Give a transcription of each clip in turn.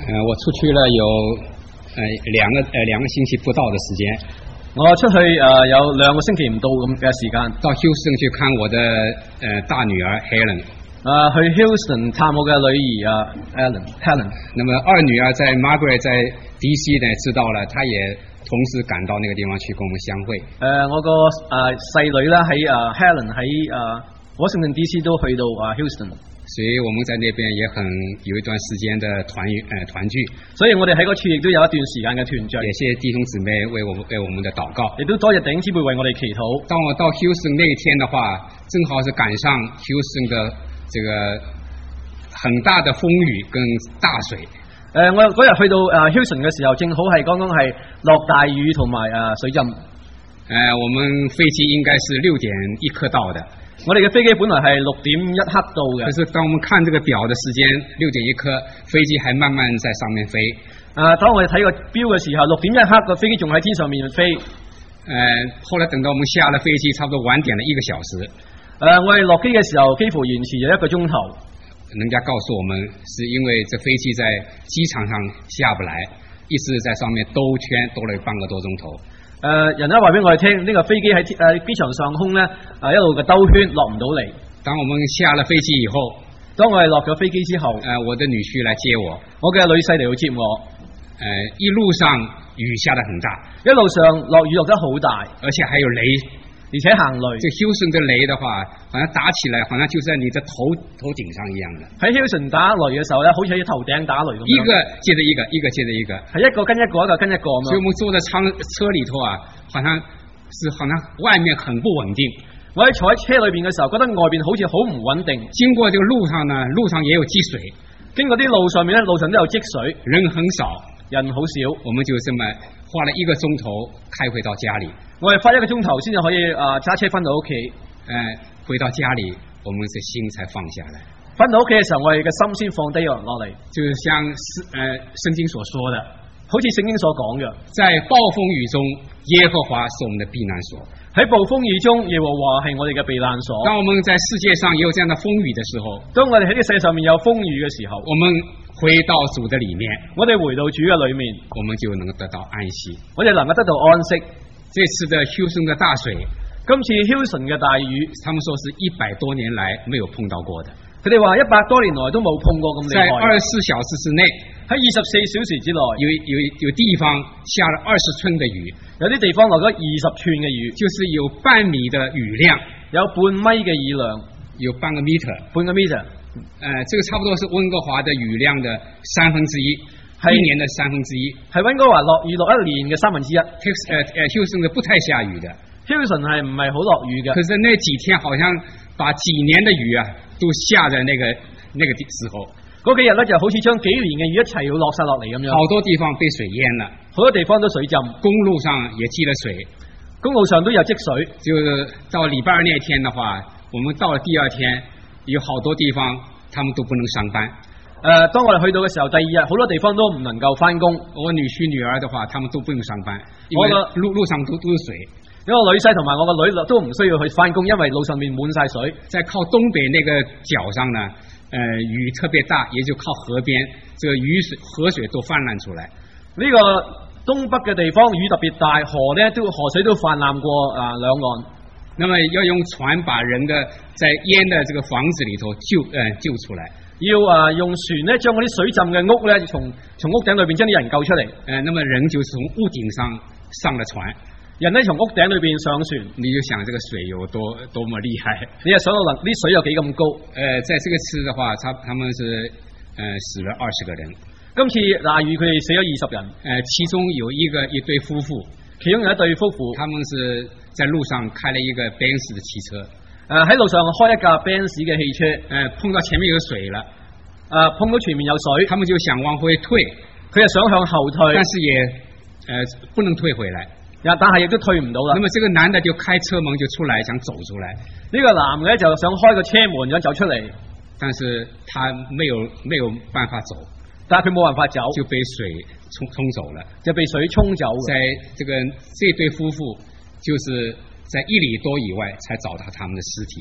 我出去了有兩個星期不到的時間。 我出去有2個星期唔到咁嘅時間， 到 Houston 去看我的大女兒 Helen。 去 Houston 探我嘅女兒Helen。 那麼二女兒在 Margaret 在 DC 呢知道了，她也同時趕到那個地方去跟我們相會。 我個細女咧喺Helen 喺Washington DC 都去到Houston。 所以我們在那邊也很有一段時間的團聚， 所以我哋喺嗰處亦都有一段時間嘅團聚。 也謝謝弟兄姊妹為我們的禱告， 亦都多謝弟兄姊妹為我哋祈禱。 當我到 Houston 那一天的話，正好是趕上 Houston 的這個很大的風雨跟大水。 我嗰日去到Houston 嘅時候，正好係剛剛係落大雨同埋水浸。 我們飛機應該是6點1刻到的。 我哋嘅飛機本來係6點1刻到嘅， 可是當我們看這個表的時間，6點1刻飛機還慢慢在上面飛。 當我哋睇個表嘅時候，6點1刻個飛機仲喺天上面飛。 後來等到我們下了飛機，差不多晚點了1個小時。 我哋落機嘅時候，幾乎延遲咗1個鐘頭。 人家告訴我們，是因為這飛機在機場上下不來，一直在上面兜圈，兜了半個多鐘頭。 人咧話俾我哋聽，呢個飛機喺機場上空咧，一路嘅兜圈落唔到嚟。 當我們下了飛機以後， 當我哋落咗飛機之後， 我的女婿來接我， 我嘅女婿嚟到接我。 一路上雨下得很大， 一路上落雨落得好大， 而且還有雷， 而且行雷。 這 Houston 的雷的話，好像打起來，好像就在你的頭頂上一樣的。 喺 Houston 打雷嘅時候咧，好似喺頭頂打雷咁樣。 一個接着一個，一個接着一個， 係一個跟一個，一個跟一個嘛。 所以我們坐在車裏頭啊，好像外面很不穩定。 我喺坐喺車裏邊嘅時候，覺得外邊好似好唔穩定。 經過這個路上呢，路上也有積水。 經過啲路上面咧，路上都有積水， 人很少， 人好少。 我們就這麼花了1個鐘頭開回到家裏。 我哋花1個鐘頭先至可以揸車翻到屋企。 回到家裏，我們的心才放下來。 翻到屋企嘅時候，我哋嘅心先放低落嚟。 就是像聖經所說的， 好似聖經所講嘅， 在暴風雨中，耶和華是我們的避難所。 喺暴風雨中，耶和華係我哋嘅避難所。 當我們在世界上也有這樣的風雨的時候， 當我哋喺呢個世界上面有風雨嘅時候， 我們回到主的裡面， 我哋回到主嘅裡面， 我們就能夠得到安息。 我哋能夠得到安息。 這次的 Houston 的大水， 今次 Houston 嘅大雨， 他們說是100多年來沒有碰到過的。 佢哋話100多年來都冇碰過咁厲害。 在24小時之內， 喺24小時之內， 有地方下了20寸的雨， 有啲地方落咗20寸嘅雨， 就是有半米的雨量， 有半米嘅雨量， 有半個 meter， 半個 meter。 這個差不多是溫哥華的雨量的1/3，一年的1/3， 係溫哥華落雨落1年嘅1/3。 Houston 不太下雨的 ，Houston 係唔係好落雨嘅？ 可是那幾天好像把幾年的雨啊都下在那個時候。 嗰幾日咧就好似將幾年嘅雨一齊要落晒落嚟咁樣。 好多地方被水淹了， 好多地方都水浸， 公路上也積了水， 公路上都有積水。 就是到禮拜2那天的話，我們到了第2天，有好多地方他們都不能上班。 當我哋去到嘅時候，第2日好多地方都唔能夠翻工。 我女婿女兒的話，他們都不用上班，因為路上都是水。 因為我女婿同埋我個女都唔需要去翻工，因為路上面滿晒水。 在靠東北那個角上呢，雨特別大，也就靠河邊，這個河水都泛濫出來。 呢個東北嘅地方雨特別大，河水都泛濫過兩岸。 那麼要用船把人的在淹的這個房子裏頭救出來。 要用船咧將嗰啲水浸嘅屋咧從屋頂裏邊將啲人救出嚟。 那麼人就從屋頂上了船。 人咧從屋頂裏邊上船， 你就想這個水有多麼厲害， 你就想到啲水有幾咁高。 在這個次的話，他們是死了20個人。 今次大雨佢哋死咗20人， 其中有一對夫婦， 其中有一對夫婦， 他們是在路上開了一個 Benz 的汽車， 喺路上開一架 Benz 嘅汽車， 碰到前面有水了， 碰到前面有水， 他們就想往回退， 佢就想向後退， 但是也不能退回來。 但係亦都退唔到啦。 那麼這個男的就開車門就出來，想走出來。 呢個男嘅就想開個車門想走出嚟， 但是他沒有辦法走， 但係佢冇辦法走， 就被水沖走了， 就被水沖走。 在這對夫婦就是在1里多以外才找到他們的屍體。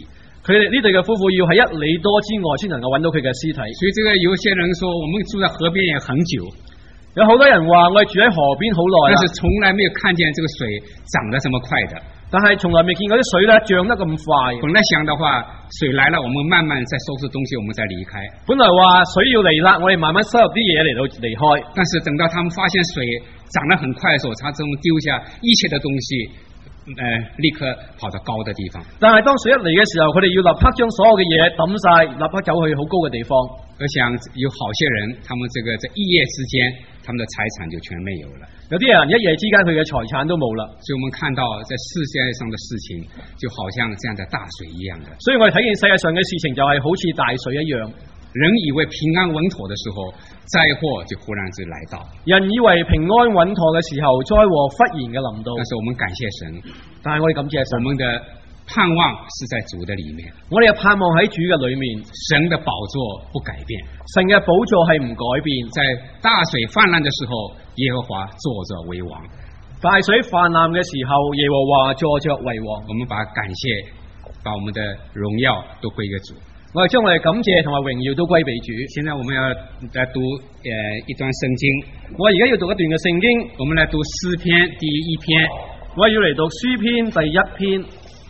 佢哋呢對嘅夫婦要喺1里多之外先能夠揾到佢嘅屍體。 所以這個有些人說，我們住在河邊也很久， 有好多人話我哋住喺河邊好耐啦， 但是從來沒有看見這個水漲得這麼快的。 但係從來未見過啲水咧漲得咁快。 本來想的話，水來了，我們慢慢再收拾東西，我們再離開。 本來話水要嚟啦，我哋慢慢收拾啲嘢嚟到離開。 但是等到他們發現水漲得很快的時候，他們丟下一切的東西，立刻跑到高的地方。 但係當水一嚟嘅時候，佢哋要立刻將所有嘅嘢抌晒，立刻走去好高嘅地方。 我想有好些人，他們這個在一夜之間，他們的財產就全沒有了。 有啲人一夜之間佢嘅財產都冇啦。 所以我們看到在世界上的事情，就好像這樣的大水一樣的。 所以我哋睇見世界上嘅事情就係好似大水一樣。 人以為平安穩妥的時候，災禍就忽然之來到。 人以為平安穩妥嘅時候，災禍忽然嘅臨到。 但是我們感謝神， 但係我哋感謝神， 我們的盼望是在主的裡面。 我哋嘅盼望喺主嘅裡面， 神的寶座不改變， 神嘅寶座係唔改變。 在大水泛濫的時候，耶和華坐着為王。 大水泛濫嘅時候，耶和華坐着為王。 我們把感謝，把我們的榮耀都歸給主。 我哋將我哋感謝同埋榮耀都歸俾主。 現在我們要來讀一段聖經。 我而家要讀一段嘅聖經。 我們來讀詩篇第1篇。 我要嚟讀詩篇第1篇。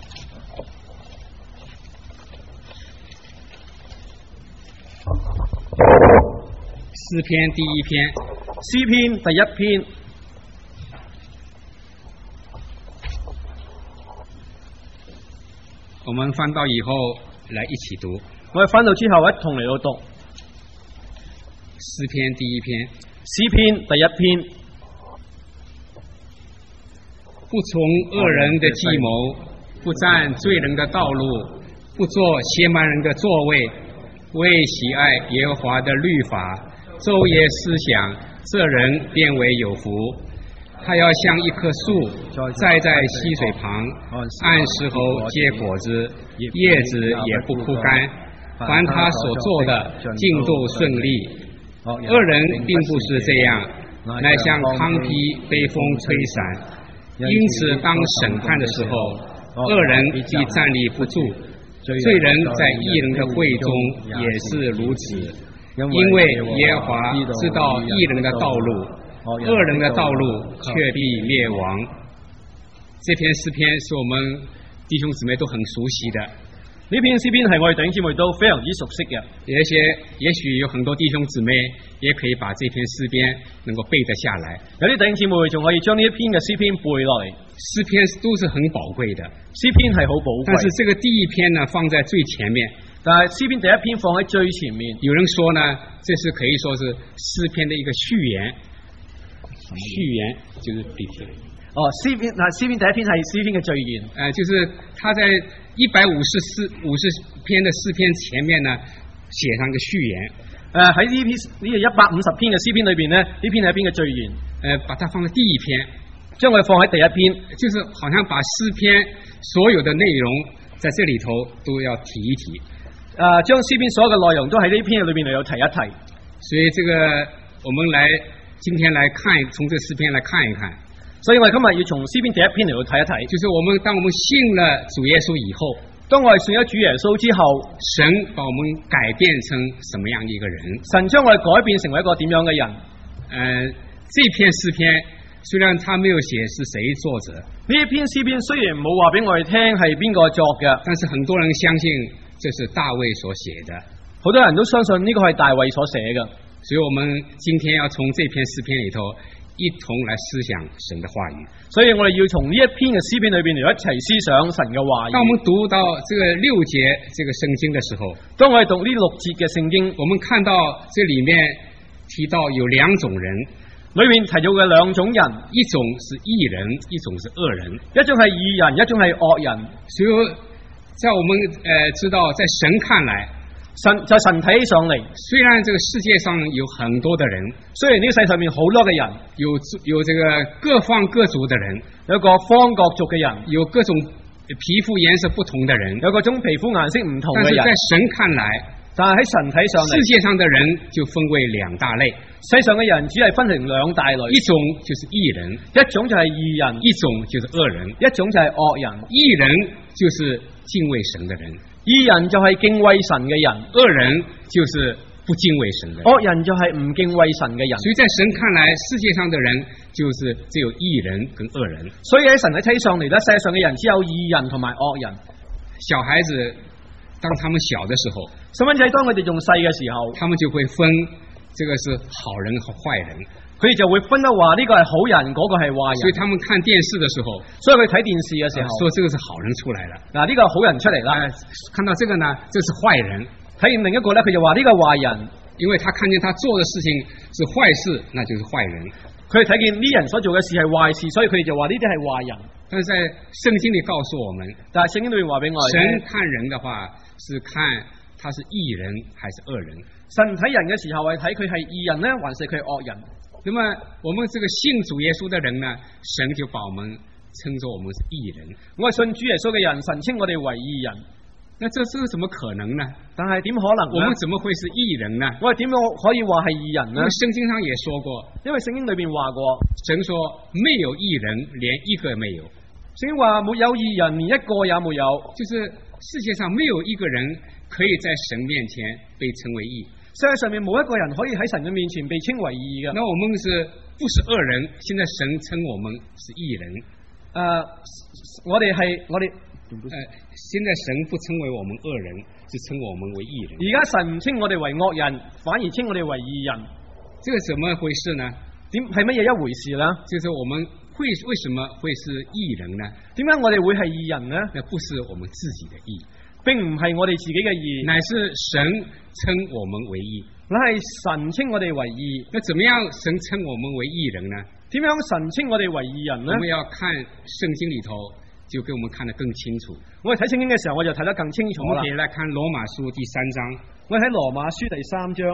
詩篇第1篇。 詩篇第1篇。 我們翻到以後來一起讀。 我哋翻到之後一同嚟到讀詩篇第1篇。 詩篇第1篇。 不從惡人的計謀，不站罪人的道路，不坐褻慢人的座位，為喜愛耶和華的律法，晝夜思想，這人便為有福。他要像一棵樹栽在溪水旁，按時候結果子，葉子也不枯乾。凡他所做的盡都順利。惡人並不是這樣，乃像糠秕被風吹散。因此當審判的時候，惡人必站立不住，罪人在義人的會中也是如此。因為耶和華知道義人的道路，惡人的道路卻必滅亡。這篇詩篇是我們弟兄姊妹都很熟悉的。 呢篇詩篇係我哋弟兄姊妹都非常之熟悉嘅。 也許有很多弟兄姊妹也可以把這篇詩篇能夠背得下來。 有啲弟兄姊妹仲可以將呢一篇嘅詩篇背落嚟。 詩篇都是很寶貴的， 詩篇係好寶貴。 但是這個第1篇呢，放在最前面。 但係詩篇第1篇放喺最前面。 有人說呢，這是可以說是詩篇的一個序言。序言就是比篇。 詩篇第1篇係詩篇嘅序言。 就是他在150篇的詩篇前面呢，寫上個序言。 喺呢150篇嘅詩篇裏邊呢，呢篇係一篇嘅序言。 把它放在第1篇， 將佢放喺第1篇， 就是好像把詩篇所有的內容在這裏頭都要提一提。 將詩篇所有嘅內容都喺呢篇裏邊嚟有提一提。 所以這個我們今天來看，從這詩篇來看一看。 所以我哋今日要從詩篇第1篇嚟到睇一睇， 就是當我們信了主耶穌以後， 當我哋信咗主耶穌之後， 神把我們改變成什麼樣的一個人？ 神將我哋改變成為一個點樣嘅人？ 這篇詩篇雖然他沒有寫是誰作者， 呢一篇詩篇雖然冇話俾我哋聽係邊個作嘅， 但是很多人相信這是大衛所寫的， 好多人都相信呢個係大衛所寫嘅。 所以我們今天要從這篇詩篇裏頭一同來思想神的話語。所以我哋要從呢一篇嘅詩篇裏邊嚟一齊思想神嘅話語。當我們讀到這個6節這個聖經的時候， 當我哋讀呢6節嘅聖經， 我們看到這裏面提到有2種人， 裏面提到嘅2種人， 一種是義人，一種是惡人。 一種係義人，一種係惡人。 所以在我們知道，在神看來， 神睇起上嚟， 雖然這個世界上有很多的人， 雖然呢個世上面好多嘅人， 有這個各方各族的人， 有各方各族嘅人， 有各種皮膚顏色不同的人， 有各種皮膚顏色唔同嘅人。 但是在神看來， 但係喺神睇上嚟， 世界上的人就分為2大類。 世上嘅人只係分成2大類， 一種就是義人， 一種就係義人，一種就是惡人， 一種就係惡人。 義人就是敬畏神的人。 義人就係敬畏神嘅人， 惡人就是不敬畏神的人。 惡人就係唔敬畏神嘅人。 所以在神看來，世界上的人就是只有義人跟惡人。 所以喺神嘅睇上嚟咧，世界上嘅人只有義人同埋惡人。 小孩子當他們小的時候， 細蚊仔當佢哋仲細嘅時候， 他們就會分這個是好人和壞人。 佢哋就會分得話呢個係好人，嗰個係壞人。 所以他們看電視的時候， 所以佢睇電視嘅時候， 說這個是好人出來了。 嗱，呢個好人出嚟啦。 看到這個呢，這是壞人。 睇完另一個咧，佢就話呢個係壞人， 因為他看見他做的事情是壞事，那就是壞人。 佢哋睇見呢人所做嘅事係壞事，所以佢哋就話呢啲係壞人。 但是在聖經裏告訴我們， 但係聖經裏面話俾我哋， 神看人的話是看他是義人還是惡人。 神睇人嘅時候係睇佢係義人呢，還是佢係惡人。 那麼我們這個信主耶穌的人呢，神就把我們稱作我們是義人。 我係信主耶穌嘅人，神稱我哋為義人。 那這是怎麼可能呢？ 但係點可能呢？ 我們怎麼會是義人呢？ 我哋點樣可以話係義人呢？ 聖經上也說過， 因為聖經裏邊話過， 神說沒有義人，連一個沒有。 聖經話沒有義人，連一個也沒有。 就是世界上沒有一個人可以在神面前被稱為義。 世界上面冇一個人可以喺神嘅面前被稱為義嘅。 那我們是不是惡人？現在神稱我們是義人。 我哋現在神不稱為我們惡人，是稱我們為義人。 而家神唔稱我哋為惡人，反而稱我哋為義人。 這個怎麼回事呢？ 係乜嘢一回事呢？ 就是我們為什麼會是義人呢？ 點解我哋會係義人呢？ 那不是我們自己的義， 並唔係我哋自己嘅義， 乃是神稱我們為義。 乃係神稱我哋為義。 那怎麼樣神稱我們為義人呢？ 點樣神稱我哋為義人呢？ 我們要看聖經裏頭，就給我們看得更清楚。 我哋睇聖經嘅時候，我就睇得更清楚啦。 我們可以來看羅馬書第3章。 我哋喺羅馬書第3章，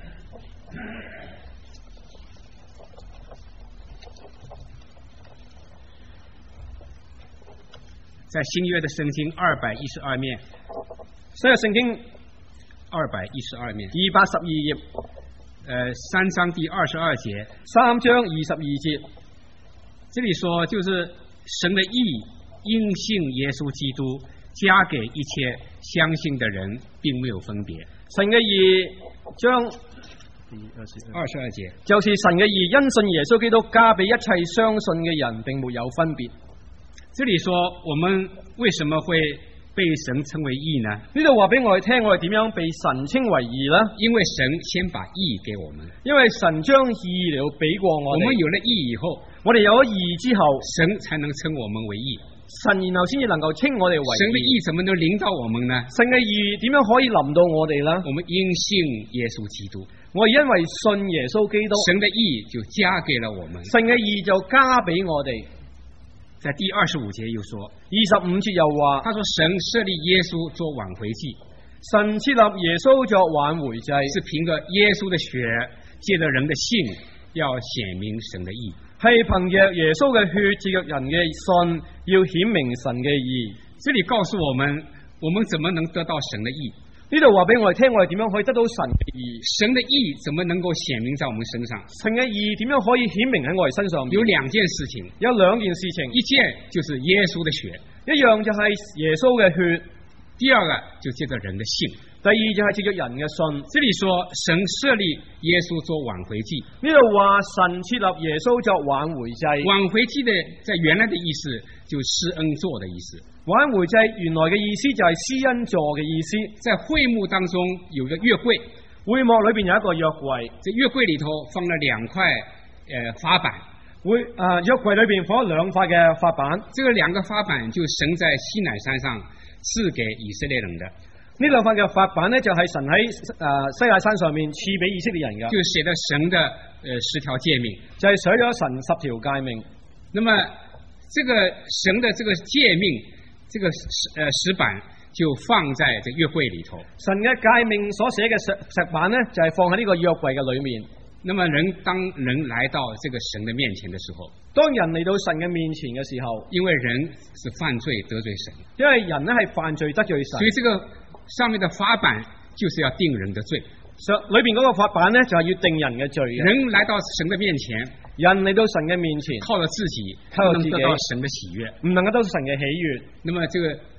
在新約的聖經212面， 新約聖經 212面 212頁 ，3章第22節 ，3章22節， 這裏說就是神的義因信耶穌基督加給一切相信的人，並沒有分別。 神嘅義將 22節， 就是神嘅義因信耶穌基督加俾一切相信嘅人，並沒有分別。 這裏說我們為什麼會被神稱為義呢？ 呢度話俾我哋聽，我哋點樣被神稱為義呢？ 因為神先把義給我們， 因為神將義了俾過我哋。 我們有了義以後， 我哋有咗義之後， 神才能稱我們為義。 神然後先至能夠稱我哋為義。 神的義怎麼能臨到我們呢？ 神嘅義點樣可以臨到我哋呢？ 我們因信耶穌基督， 我哋因為信耶穌基督， 神的義就加給了我們。 神嘅義就加俾我哋。 在第25節又說 ，25節又話， 他說神設立耶穌做挽回祭， 神設立耶穌作挽回祭， 是憑着耶穌的血，借着人的信，要顯明神的義。 係憑着耶穌嘅血，借着人嘅信，要顯明神嘅義。 這裏告訴我們怎麼能得到神的義？ 呢度話俾我哋聽，我哋點樣可以得到神嘅義？ 神的義怎麼能夠顯明在我們身上？ 神嘅義點樣可以顯明喺我哋身上？ 有兩件事情， 有兩件事情， 一件就是耶穌的血， 一樣就係耶穌嘅血； 第二個就借着人的信， 第二就係借着人嘅信。 這裏說神設立耶穌做挽回祭， 呢度話神設立耶穌作挽回祭。 挽回祭的在原來的意思就施恩座的意思。 挽回祭原來嘅意思就係施恩座嘅意思。 在會幕當中有個約櫃， 會幕裏邊有一個約櫃， 這約櫃裏頭放了兩塊法板。 約櫃裏邊放咗兩塊嘅法板。 這個兩個法板就神在西乃山上賜給以色列人的。 呢兩塊嘅法板呢，就係神喺西乃山上面賜俾以色列人嘅。 就寫的神的10條誡命， 就係寫咗神10條誡命。 那麼這個神的這個誡命。這個石板就放在這約櫃裏頭。 神嘅誡命所寫嘅石板呢，就係放喺呢個約櫃嘅裏面。 那麼當人來到這個神的面前的時候， 當人嚟到神嘅面前嘅時候， 因為人是犯罪得罪神， 因為人呢係犯罪得罪神， 所以這個上面的法板就是要定人的罪。 裏邊嗰個法板呢，就係要定人嘅罪。 人來到神的面前， 人嚟到神嘅面前， 靠着自己不能得到神的喜悅， 唔能夠得到神嘅喜悅。 那麼這個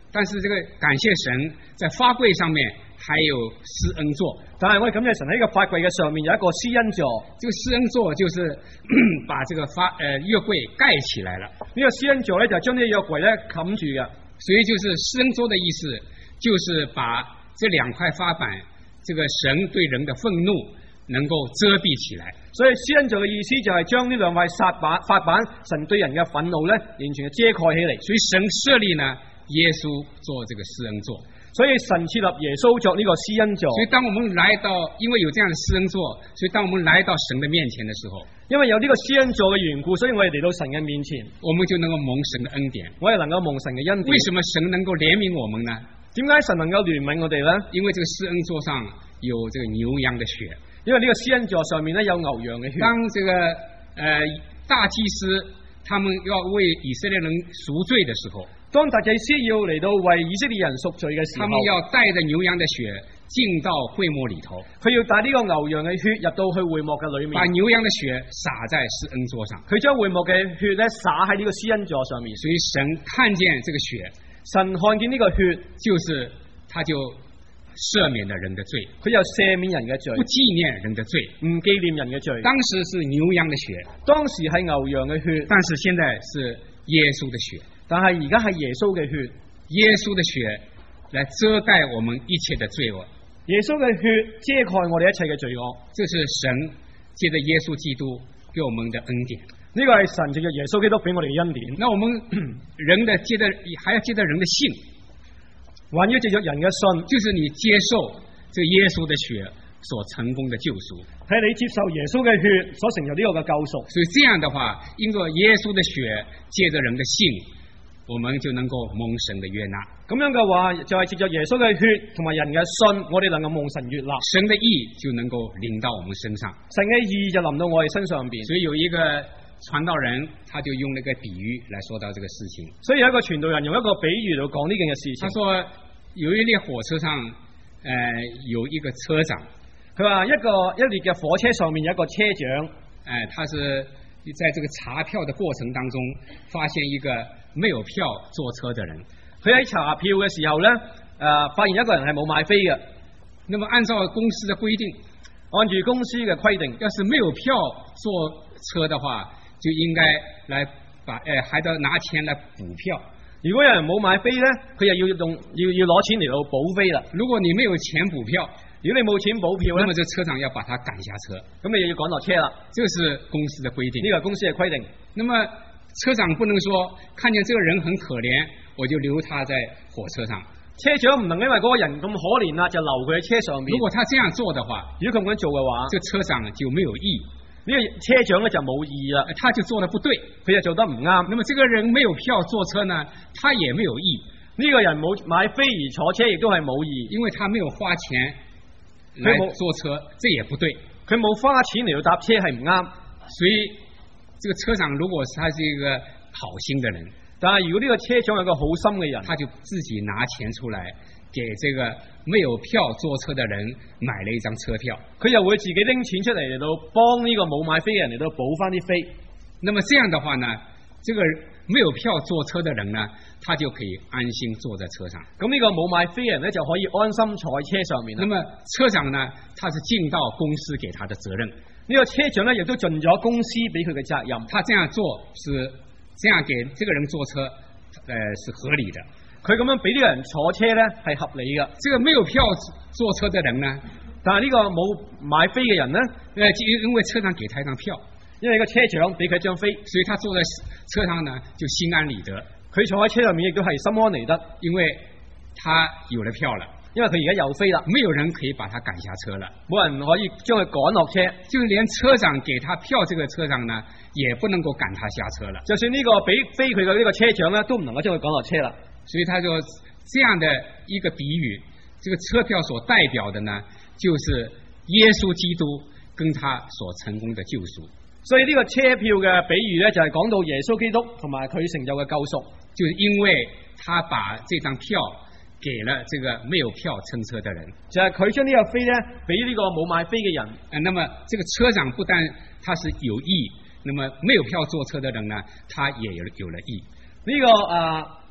但是这个感謝神在法櫃上面還有施恩座， 但係我哋感謝神喺呢個法櫃嘅上面有一個施恩座。 這個施恩座就是把這個約櫃蓋起來了。 呢個施恩座咧就將呢個約櫃咧冚住嘅， 所以就是施恩座的意思，就是把這兩塊法板，這個神對人的憤怒能夠遮蔽起來。 所以施恩座嘅意思就係將呢兩塊法板神對人嘅憤怒咧完全嘅遮蓋起嚟。 所以神設立呢耶穌做這個施恩座， 所以神設立耶穌作呢個施恩座。 所以當我們來到，因為有這樣的施恩座，所以當我們來到神的面前的時候， 因為有呢個施恩座嘅緣故，所以我哋嚟到神嘅面前， 我們就能夠蒙神的恩典。 我哋能夠蒙神嘅恩典。 為什麼神能夠憐憫我們呢？ 點解神能夠憐憫我哋呢？ 因為這個施恩座上有這個牛羊的血， 因為呢個施恩座上面咧有牛羊嘅血。 當這個大祭司他們要為以色列人贖罪的時候， 當大祭司要嚟到為以色列人贖罪嘅時候， 他們要帶着牛羊的血進到會幕裏頭， 佢要帶呢個牛羊嘅血入到去會幕嘅裏面， 把牛羊的血灑在施恩座上， 佢將會幕嘅血咧灑喺呢個施恩座上面。 所以神看見這個血， 神看見呢個血， 就是他就赦免了人的罪， 佢又赦免人嘅罪， 不紀念人的罪， 唔紀念人嘅罪。 當時是牛羊的血， 當時係牛羊嘅血， 但是現在是耶穌的血， 但係而家係耶穌嘅血， 耶穌的血來遮蓋我們一切的罪惡， 耶穌嘅血遮蓋我哋一切嘅罪惡。 這是神借着耶穌基督給我們的恩典。 呢個係神藉着耶穌基督俾我哋嘅恩典。 那我們人的接着還要接着人的信， 還要藉着人嘅信， 就是你接受這耶穌的血所成功的救贖， 係你接受耶穌嘅血所成就呢個嘅救贖。 所以這樣的話，因着耶穌的血借着人的信，我們就能夠蒙神的悅納。 咁樣嘅話，就係藉着耶穌嘅血同埋人嘅信，我哋能夠蒙神悅納， 神的義就能夠臨到我們身上， 神嘅義就臨到我哋身上邊。 所以有一個傳道人，他就用那個比喻來說到這個事情。 所以有一個傳道人用一個比喻嚟講呢件嘅事情。 他說有一列火車上，有一個車長， 佢話一列嘅火車上面有一個車長， 他是在這個查票的過程當中，發現一個沒有票坐車的人。 佢喺查票嘅時候咧，發現一個人係冇買飛嘅。 那麼按照公司的規定， 按住公司嘅規定， 要是沒有票坐車的話，就應該來還得拿錢來補票。 如果有人冇買飛咧，佢又要攞錢嚟到補飛啦。 如果你沒有錢補票， 如果你冇錢補票咧， 那麼這車長要把他趕下車， 咁你又要趕落車啦。 這是公司的規定。 呢個公司嘅規定。 那麼車長不能說看見這個人很可憐，我就留他在火車上。 車長唔能因為嗰個人咁可憐啦，就留佢喺車上面。 如果他這樣做的話， 如果佢咁樣做嘅話， 這個車長就沒有義。 呢個車長咧就冇義啦， 他就做得不對， 佢就做得唔啱。 那麼這個人沒有票坐車呢，他也沒有義。 呢個人冇買飛而坐車，亦都係冇義，因為他沒有花錢來坐車，這也不對。 佢冇花錢嚟到搭車係唔啱。 所以，這個車長如果他是一個好心的人， 但係如果呢個車長係個好心嘅人， 他就自己拿錢出來，給這個沒有票坐車的人買了一張車票， 佢又會自己拎錢出嚟到幫呢個冇買飛嘅人嚟到補翻啲飛。 那麼這樣的話呢，這個沒有票坐車的人呢，他就可以安心坐在車上。 咁呢個冇買飛嘅人呢，就可以安心坐喺車上面。 那麼車長呢，他是盡到公司給他的責任。 呢個車長呢，亦都盡咗公司俾佢嘅責任。 他這樣做是這樣給這個人坐車，是合理的。 佢咁樣俾呢個人坐車呢，係合理嘅。 這個沒有票坐車的人呢， 但係呢個冇買飛嘅人呢， 因為車長給他一張票， 因為個車長俾佢一張飛， 所以他坐在車上呢就心安理得。 佢坐喺車上面亦都係心安理得， 因為他有了票了， 因為佢而家有飛啦， 沒有人可以把他趕下車了， 冇人可以將佢趕落車， 就連車長給他票這個車長呢，也不能夠趕他下車了。 就算呢個俾飛佢嘅呢個車長呢，都唔能夠將佢趕落車啦。 所以他就這樣的一個比喻，這個車票所代表的呢，就是耶穌基督跟他所成功的救贖。 所以呢個車票嘅比喻呢，就係講到耶穌基督同埋佢成就嘅救贖， 就是因為他把這張票給了這個沒有票乘車的人， 就係佢將呢個飛呢俾呢個冇買飛嘅人。 那麼這個車長不但他是有義，那麼沒有票坐車的人呢，他也有了義。 呢個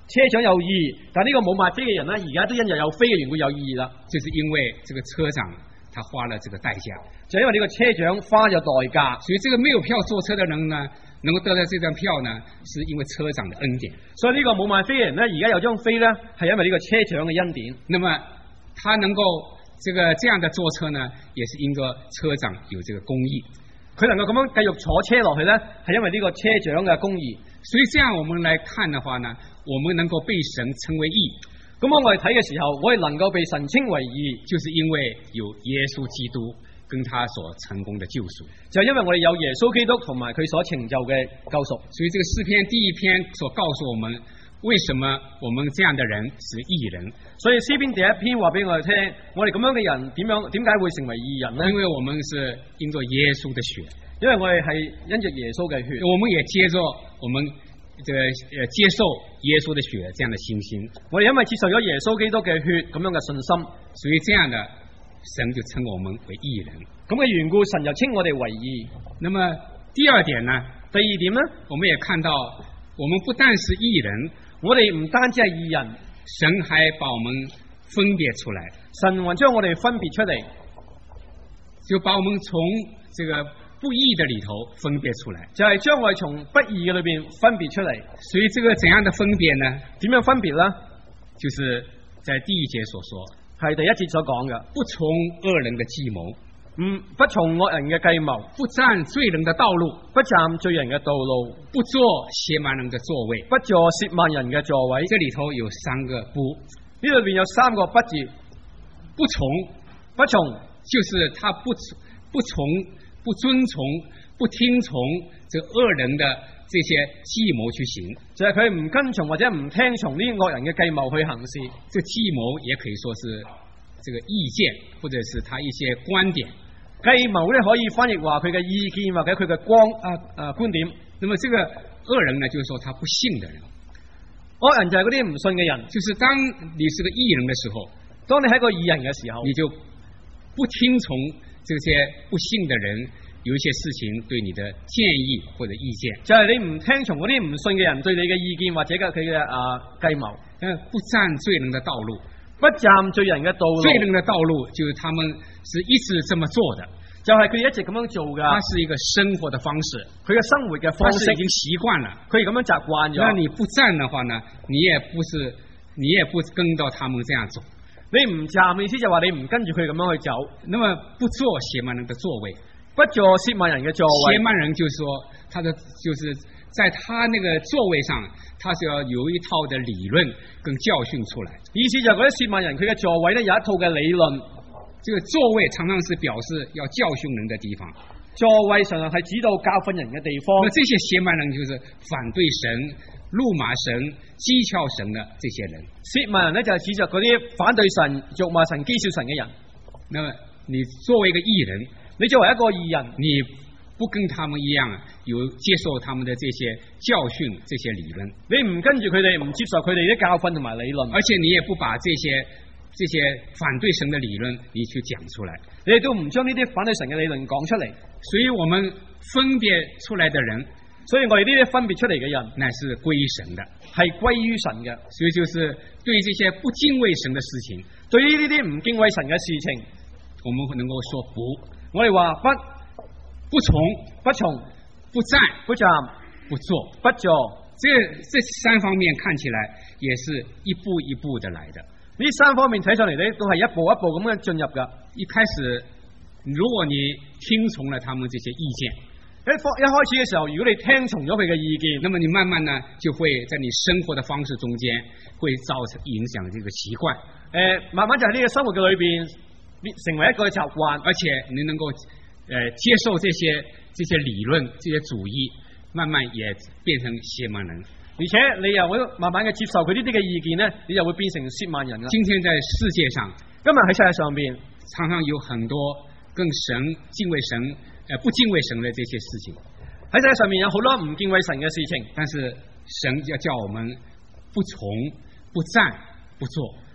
車長有意義，但呢個冇買飛嘅人呢，而家都因為有飛嘅緣故有意義啦。 就是因為這個車長他花了這個代價， 就因為呢個車長花咗代價， 所以這個沒有票坐車的人呢，能夠得到這張票呢，是因為車長的恩典。 所以呢個冇買飛嘅人呢，而家有張飛呢，係因為呢個車長嘅恩典。 那麼他能夠這樣的坐車呢，也是因為車長有這個公義。 佢能夠咁樣繼續坐車落去呢，係因為呢個車長嘅公義。 所以這樣我們來看的話呢，我們能夠被神稱為義。 咁我哋睇嘅時候，我哋能夠被神稱為義， 就是因為有耶穌基督跟他所成功的救贖。 就係因為我哋有耶穌基督同埋佢所成就嘅救贖。 所以這個詩篇第一篇所告訴我們，為什麼我們這樣的人是義人。 所以詩篇第一篇話俾我哋聽，我哋咁樣嘅人點解會成為義人呢？ 因為我們是因着耶穌的血， 因為我哋係因着耶穌嘅血， 我們也接受耶穌的血這樣的信心。 我哋因為接受咗耶穌基督嘅血咁樣嘅信心， 所以這樣的神就稱我們為義人。 咁嘅緣故，神就稱我哋為義。 那麼第二點呢？ 第二點呢， 我們也看到，我們不但是義人， 我哋唔單止係義人， 神還把我們分別出來， 神還將我哋分別出嚟， 就把我們從這個不義的裏頭分別出來， 就係將我哋從不義嘅裏邊分別出嚟。 所以這個怎樣的分別呢？ 點樣分別呢？ 就是在第一節所說， 係第一節所講嘅， 不從惡人的計謀， 不從惡人嘅計謀， 不站罪人的道路， 不站罪人嘅道路， 不坐褻慢人的座位， 不坐褻慢人嘅座位。 這裏頭有三個不， 呢裏邊有三個不字， 不從就是他不遵從、不聽從這惡人的這些計謀去行， 就係佢唔跟從或者唔聽從呢惡人嘅計謀去行事。 這計謀也可以說是這個意見，或者是他一些觀點。 計謀咧可以翻譯話佢嘅意見或者佢嘅觀點。 那麼這個惡人呢，就是說他不信的人。 惡人就係嗰啲唔信嘅人， 就是當你是個義人的時候， 當你係一個義人嘅時候， 你就不聽從這些不信的人有一些事情對你的建議或者意見， 就係你唔聽從嗰啲唔信嘅人對你嘅意見或者佢嘅計謀。 不站罪人的道路， 不站罪人嘅道路。 罪人的道路就是他們是一直這麼做的， 就係佢一直咁樣做噶。 它是一個生活的方式， 佢嘅生活嘅方式已經習慣了， 佢咁樣習慣咗。 那你不站的話呢，你也不跟到他們這樣走。 你唔站嘅意思就話你唔跟住佢咁樣去走。 那麼不坐褻慢人的座位， 不坐褻慢人嘅座位。 褻慢人就是說，就是在他那個座位上，他是要有一套的理論跟教訓出來。 意思就係嗰啲褻慢人，佢嘅座位呢有一套嘅理論。 這個座位常常是表示要教訓人的地方， 座位常常係指導教訓人嘅地方。 那這些褻慢人就是反對神、辱罵神、譏誚神的這些人。 褻慢人呢就係指着嗰啲反對神、辱罵神、譏笑神嘅人。 那麼你作為一個義人， 你作為一個義人， 你不跟他們一樣有接受他們的這些教訓、這些理論， 你唔跟住佢哋，唔接受佢哋啲教訓同埋理論， 而且你也不把這些反對神的理論你去講出來， 你哋都唔將呢啲反對神嘅理論講出嚟。 所以我們分別出來的人， 所以我哋呢啲分別出嚟嘅人乃是歸神的， 係歸於神嘅。 所以就是對這些不敬畏神的事情， 對於呢啲唔敬畏神嘅事情， 我們能夠說不， 我哋話不從、 不站、 不站、 不坐、 不坐。 這三方面看起來也是一步一步的來的。 呢三方面睇上嚟呢，都係一步一步咁樣進入噶。 一開始，如果你聽從了他們這些意見， 一開始嘅時候，如果你聽從咗佢嘅意見， 那麼你慢慢呢就會在你生活的方式中間會造成影響這個習慣。 慢慢就喺呢個生活嘅裏邊成為一個習慣， 而且你能夠接受這些理論、這些主義，慢慢也變成褻慢人。 而且你又會慢慢嘅接受佢呢啲嘅意見呢，你就會變成褻慢人啦。 今天在世界上， 今日喺世界上邊， 常常有很多跟神敬畏神不敬畏神的這些事情。 喺世界上面有好多唔敬畏神嘅事情， 但是神要叫我們不從、不站、不坐。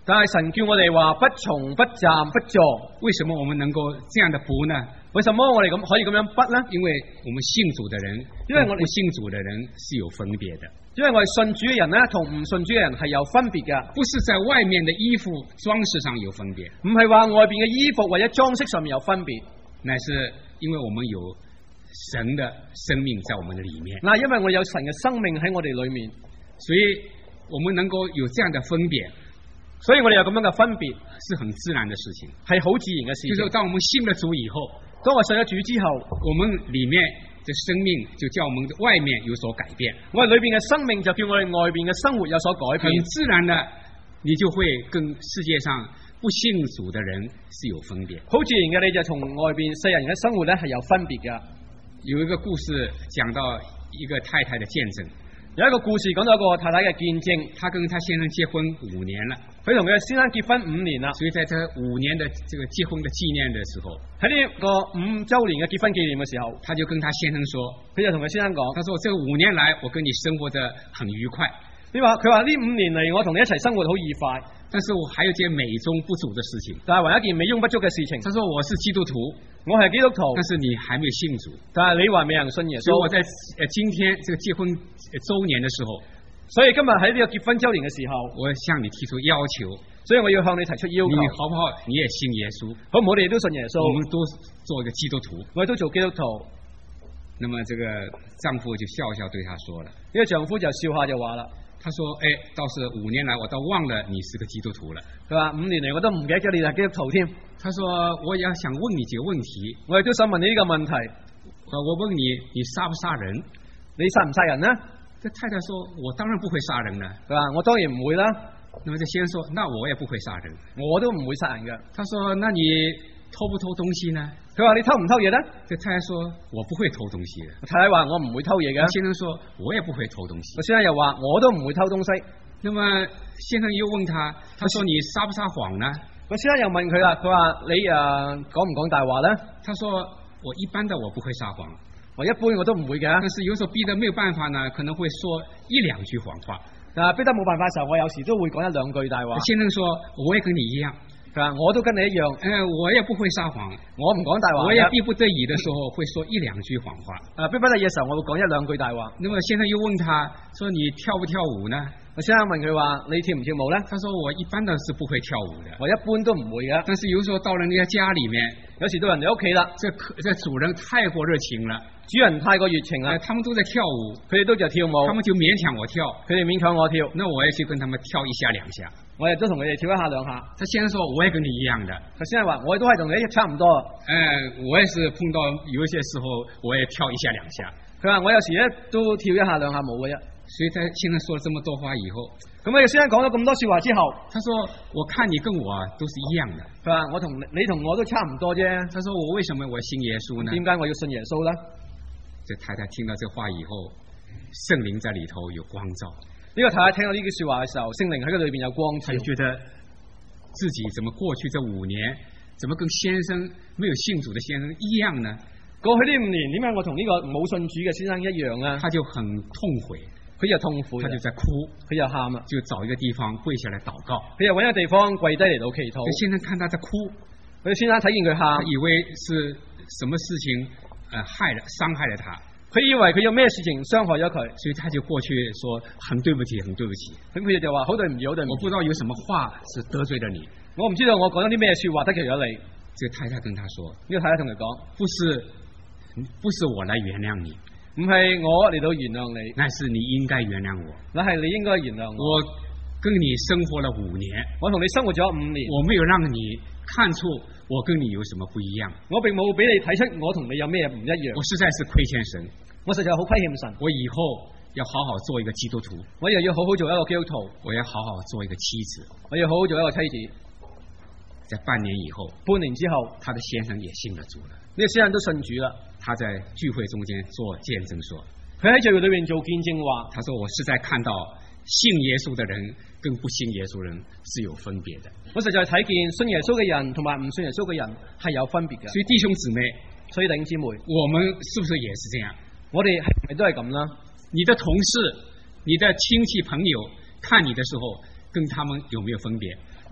但係神叫我哋話不從、不站、不坐。 为什么我们能够这样的不呢？ 為什麼我哋可以咁樣不呢？ 因为我们信主的人， 因为我们不信主的人是有分别的， 因為我哋信主嘅人呢，同唔信主嘅人係有分別嘅， 不是在外面的衣服装饰上有分别， 唔係話外邊嘅衣服或者裝飾上面有分別， 乃是因为我们有神的生命在我们的里面。 嗱，因為我有神嘅生命喺我哋裏面， 所以我们能够有这样的分别， 所以我哋有咁樣嘅分別， 是很自然的事情。 係好自然嘅事情。 就是当我们信了主以后， 當我信咗主之後， 我们里面的生命就叫我们的外面有所改变， 我哋裏邊嘅生命就叫我哋外邊嘅生活有所改變， 很自然的，你就会跟世界上不信主的人是有分别。 好自然嘅，你就同外邊世人嘅生活咧係有分別嘅。 有一个故事讲到一个太太的见证， 有一個故事講到一個太太嘅見證， 她跟她先生结婚5年了， 佢同佢嘅先生結婚5年啦， 所以在这5年的这个结婚的纪念的時候， 喺呢個5週年嘅結婚紀念嘅時候， 她就跟她先生說， 佢就同佢先生講， 她說這5年來我跟你生活得很愉快， 佢話呢5年嚟我同你一齊生活好愉快， 但是我還有件美中不足的事情， 但係唯一一件美中不足嘅事情， 她說我是基督徒， 我係基督徒， 但是你還沒有信主， 但係你還未人信耶穌， 所以我在今天這個結婚週年的時候， 所以今日喺呢個結婚週年嘅時候， 我向你提出要求， 所以我要向你提出要求， 你好不好？你也信耶穌， 好唔好？我哋都信耶穌， 我們都做一個基督徒， 我哋都做基督徒。 那麼這個丈夫就笑笑對她說了， 呢個丈夫就笑下就話啦， 他說：倒是5年來我都忘了你是個基督徒了。 佢話5年嚟我都唔記得咗你係基督徒添。 他說：我也想問你幾個問題， 我亦都想問你呢個問題。 我問你，你殺不殺人？ 你殺唔殺人呢？ 這太太說：我當然不會殺人了。 佢話我當然唔會啦。 那麼這先生說：那我也不會殺人， 我都唔會殺人嘅。 他說：那你偷不偷東西呢？ 佢話你偷唔偷嘢呢？ 這太太說：我不會偷東西的。 太太話我唔會偷嘢嘅。 先生說：我也不會偷東西。 先生又話我都唔會偷東西。 那麼先生又問他，他說：你撒不撒謊呢？ 個先生又問佢啦，佢話你講唔講大話呢？ 他說：我一般的我不會撒謊， 我一般我都唔會嘅。 但是有時候逼得沒有辦法呢，可能會說1-2句謊話。 逼得冇辦法嘅時候，我有時都會講1-2句大話。 先生說：我也跟你一樣。 佢話我都跟你一樣， 我也不會撒謊， 我唔講大話。 我也逼不得已的時候會說1-2句謊話。 逼不得已嘅時候，我會講1-2句大話。 那麼先生又問他說：你跳不跳舞呢？ 我先生問佢話：你跳唔跳舞呢？他說：我一般都是不會跳舞的， 我一般都唔會嘅。但是有時候到了人家家裏面， 有時到人哋屋企啦， 這主人太過熱情了， 主人太過熱情啦， 他們都在跳舞， 佢哋都在跳舞， 他們就勉強我跳， 佢哋勉強我跳， 那我也去跟他們跳1下2下， 我亦都同佢哋跳1下2下。他先生說：我也跟你一樣的， 他先生話：我都係同你差唔多。 我也是碰到有一些時候，我也跳1下2下。 佢話：我有時咧都跳1下2下冇嘅啫。 所以他先生說了這麼多話以後， 咁啊，先生講咗咁多說話之後， 他說：我看你跟我都是一樣的。 佢話：我同你同我都差唔多啫。 他說：我為什麼我信耶穌呢？ 點解我要信耶穌呢？ 這太太聽到這話以後，聖靈在裏頭有光照。 呢個太太聽到呢句說話嘅時候，聖靈喺佢裏邊有光照， 就覺得自己怎麼過去這5年，怎麼跟先生沒有信主的先生一樣呢？ 過去呢5年，點解我同呢個冇信主嘅先生一樣啊？ 他就很痛悔。 佢就痛苦， 他就在哭， 佢就喊啦， 就找一個地方跪下來禱告。 佢又揾一個地方跪低嚟到祈禱。 先生看他在哭， 佢先生睇見佢喊， 以為是什麼事情傷害了他。 佢以為佢有咩事情傷害咗佢， 所以他就過去說很對不起，很對不起。 咁佢就話好對唔住，好對唔住。 我不知道有什麼話是得罪了你， 我唔知道我講咗啲咩說話得罪咗你。 這個太太跟他說， 呢個太太同佢講， 不是我來原諒你。 唔係我嚟到原諒你， 那是你應該原諒我。 那係你應該原諒我。 我跟你生活了5年， 我同你生活咗5年， 我沒有讓你看出我跟你有什麼不一樣。 我並冇俾你睇出我同你有咩唔一樣。 我實在是虧欠神， 我實在好虧欠神。 我以後要好好做一個基督徒， 我又要好好做一個基督徒， 我要好好做一個妻子， 我要好好做一個妻子。 在半年以後， 半年之後， 他的先生也信了主了。 呢個先生都信主啦。 他在聚會中間做見證說， 佢喺聚會裏面做見證話， 他說我實在看到信耶穌的人跟不信耶穌人是有分別的。 我實在睇見信耶穌嘅人同埋唔信耶穌嘅人係有分別嘅。 所以弟兄姊妹， 所以弟兄姊妹， 我們是不是也是這樣？ 我哋係咪都係咁啦？ 你的同事、你的親戚朋友看你的時候，跟他們有沒有分別？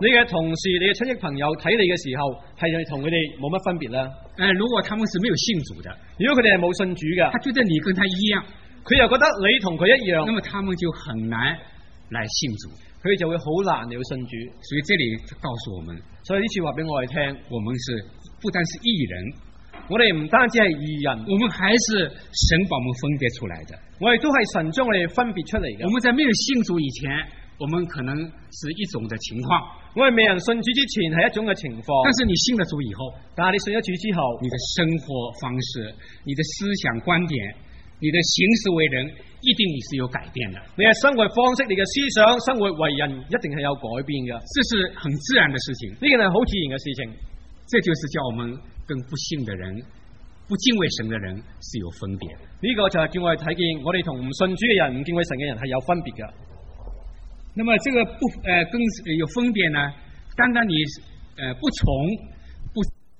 你嘅同事、你嘅親戚朋友睇你嘅時候，係同佢哋冇乜分別啦。 如果他们是没有信主的， 如果佢哋係冇信主嘅， 他覺得你跟他一樣， 佢又覺得你同佢一樣， 那麼他們就很難來信主， 佢哋就會好難嚟信主。 所以這裏告訴我們， 所以呢次話俾我哋聽， 我們是不單是義人， 我哋唔單止係義人， 我們還是神把我們分別出來的。 我哋都係神將我哋分別出嚟嘅。 我們在沒有信主以前，我們可能是一種的情況， 我哋未人信主之前係一種嘅情況， 但是你信了主以後， 但係你信咗主之後， 你的生活方式、你的思想觀點、你的行事為人，一定是有改變的。 你嘅生活方式、你嘅思想、生活為人，一定係有改變嘅。 這是很自然的事情， 呢件係好自然嘅事情。 這就是叫我們跟不信的人、不敬畏神的人是有分別。 呢個就係叫我哋睇見，我哋同唔信主嘅人、唔敬畏神嘅人係有分別嘅。 那麼這個跟有分別呢？單單你不從不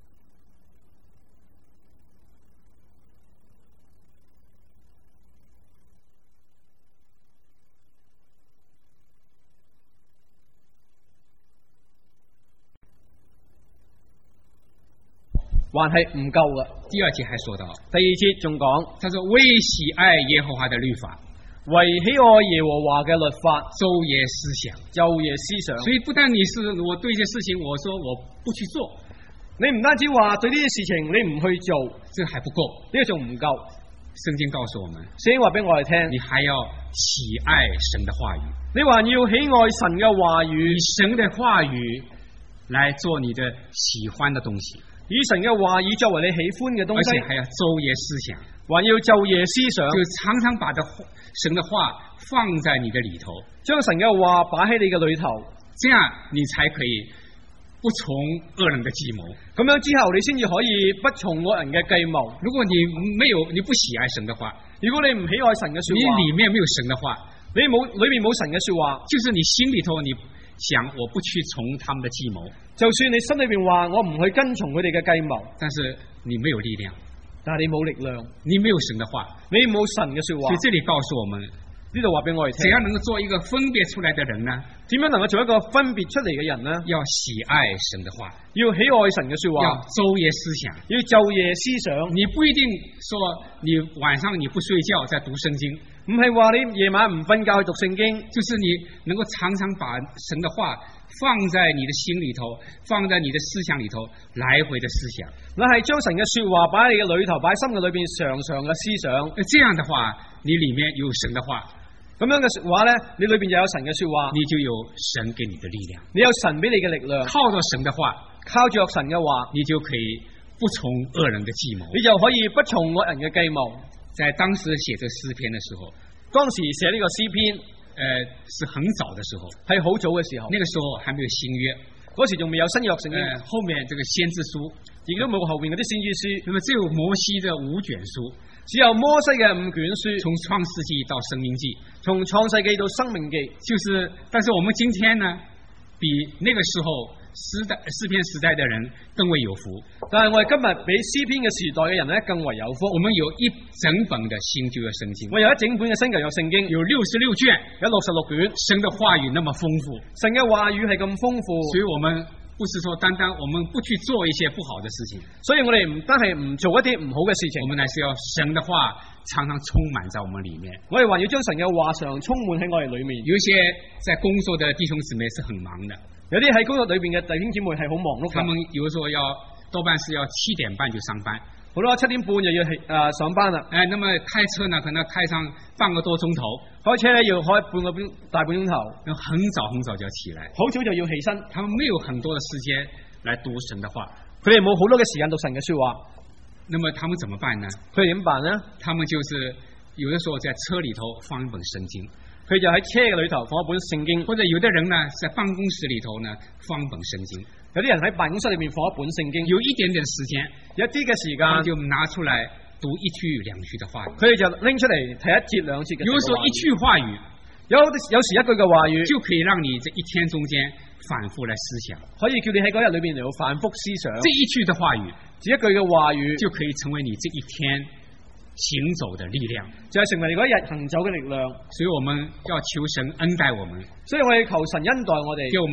還係唔夠嘅。 第二節還說到， 第二節仲講， 他說為喜愛耶和華的律法， 為喜愛耶和華嘅律法， 晝夜思想， 晝夜思想。 所以不但你是我對一些事情，我說我不去做， 你唔單止話對呢啲事情你唔去做， 這還不夠， 呢個仲唔夠。 聖經告訴我們， 聖經話俾我哋聽， 你還要喜愛神的話語， 你還要喜愛神嘅話語， 以神的話語來做你的喜歡的東西， 以神嘅話語作為你喜歡嘅東西， 而且還要晝夜思想， 還要晝夜思想， 就常常把神的話放在你的裏頭， 將神嘅話擺喺你嘅裏頭， 這樣你才可以不從惡人的計謀。 咁樣之後你先至可以不從惡人嘅計謀。 如果你不喜愛神的話， 如果你唔喜愛神嘅說話， 你裏面沒有神的話， 你裏面冇神嘅說話， 就是你心裏頭你想我不去從他們的計謀， 就算你心裏邊話我唔去跟從佢哋嘅計謀， 但是你沒有力量， 但係你冇力量， 你沒有神的話， 你冇神嘅說話。 所以這裏告訴我們， 呢度話俾我哋聽， 怎樣能夠做一個分別出來的人呢？ 點樣能夠做一個分別出嚟嘅人呢？ 要喜愛神的話， 要喜愛神嘅說話， 要晝夜思想， 要晝夜思想。 你不一定說你晚上你不睡覺在讀聖經， 唔係話你夜晚唔瞓覺去讀聖經， 就是你能夠常常把神的話放在你的心裏頭，放在你的思想裏頭，來回的思想。 你係將神嘅說話擺喺你嘅裏頭，擺喺心嘅裏邊，常常嘅思想。 這樣的話，你裏面有神的話， 咁樣嘅說話呢，你裏邊就有神嘅說話， 你就有神給你的力量。 你有神俾你嘅力量， 靠着神的話， 靠着神嘅話， 你就可以不從惡人的計謀， 你就可以不從惡人嘅計謀。 在當時寫這詩篇的時候， 當時寫呢個詩篇， 是很早的時候， 係好早嘅時候， 那個時候還沒有新約， 嗰時仲未有新約聖經， 後面這個先知書， 亦都冇後面嗰啲先知書， 那麼只有摩西的5卷書， 只有摩西嘅5卷書， 從創世紀到申命記， 從創世紀到申命記， 就是，但是我們今天呢，比那個時候詩篇時代的人更為有福， 但係我哋今日比詩篇嘅時代嘅人咧更為有福。 我們有一整本的新舊約聖經， 我有一整本嘅新舊約聖經， 有66卷， 有66卷， 神的話語那麼豐富， 神嘅話語係咁豐富， 所以我們不是說單單我們不去做一些不好的事情， 所以我哋唔單係唔做一啲唔好嘅事情， 我們乃是要神的話常常充滿在我們裏面。 我哋還要將神嘅話常充滿喺我哋裏面。 有一些在工作的弟兄姊妹是很忙的， 有啲喺工作裏邊嘅弟兄姊妹係好忙碌， 他們有時候多半是要7點半就上班， 好多7點半就要上班啦。 那麼開車呢，可能開上半個多鐘頭， 開車咧要開大半鐘頭， 很早很早就要起來， 好早就要起身。 他們沒有很多的時間來讀神的話， 佢哋冇好多嘅時間讀神嘅說話。 那麼他們怎麼辦呢？ 佢哋點辦呢？他們就是有的時候在車裏頭放一本聖經， 佢就喺車嘅裏頭放一本聖經， 或者有的人呢在辦公室裏頭呢放一本聖經， 有啲人喺辦公室裏面放一本聖經， 有一點點時間， 有啲嘅時間就拿出來讀1句2句的話語， 佢哋就拎出嚟睇1節2節嘅。 有時候1句話語， 有時1句嘅話語就可以讓你這一天中間反覆來思想， 可以叫你喺嗰日裏邊嚟到反覆思想。 這一句的話語， 這一句嘅話語就可以成為你這一天行走的力量， 就係成為你嗰一日行走嘅力量。 所以我們要求神恩待我們， 所以我哋求神恩待我哋， 叫我們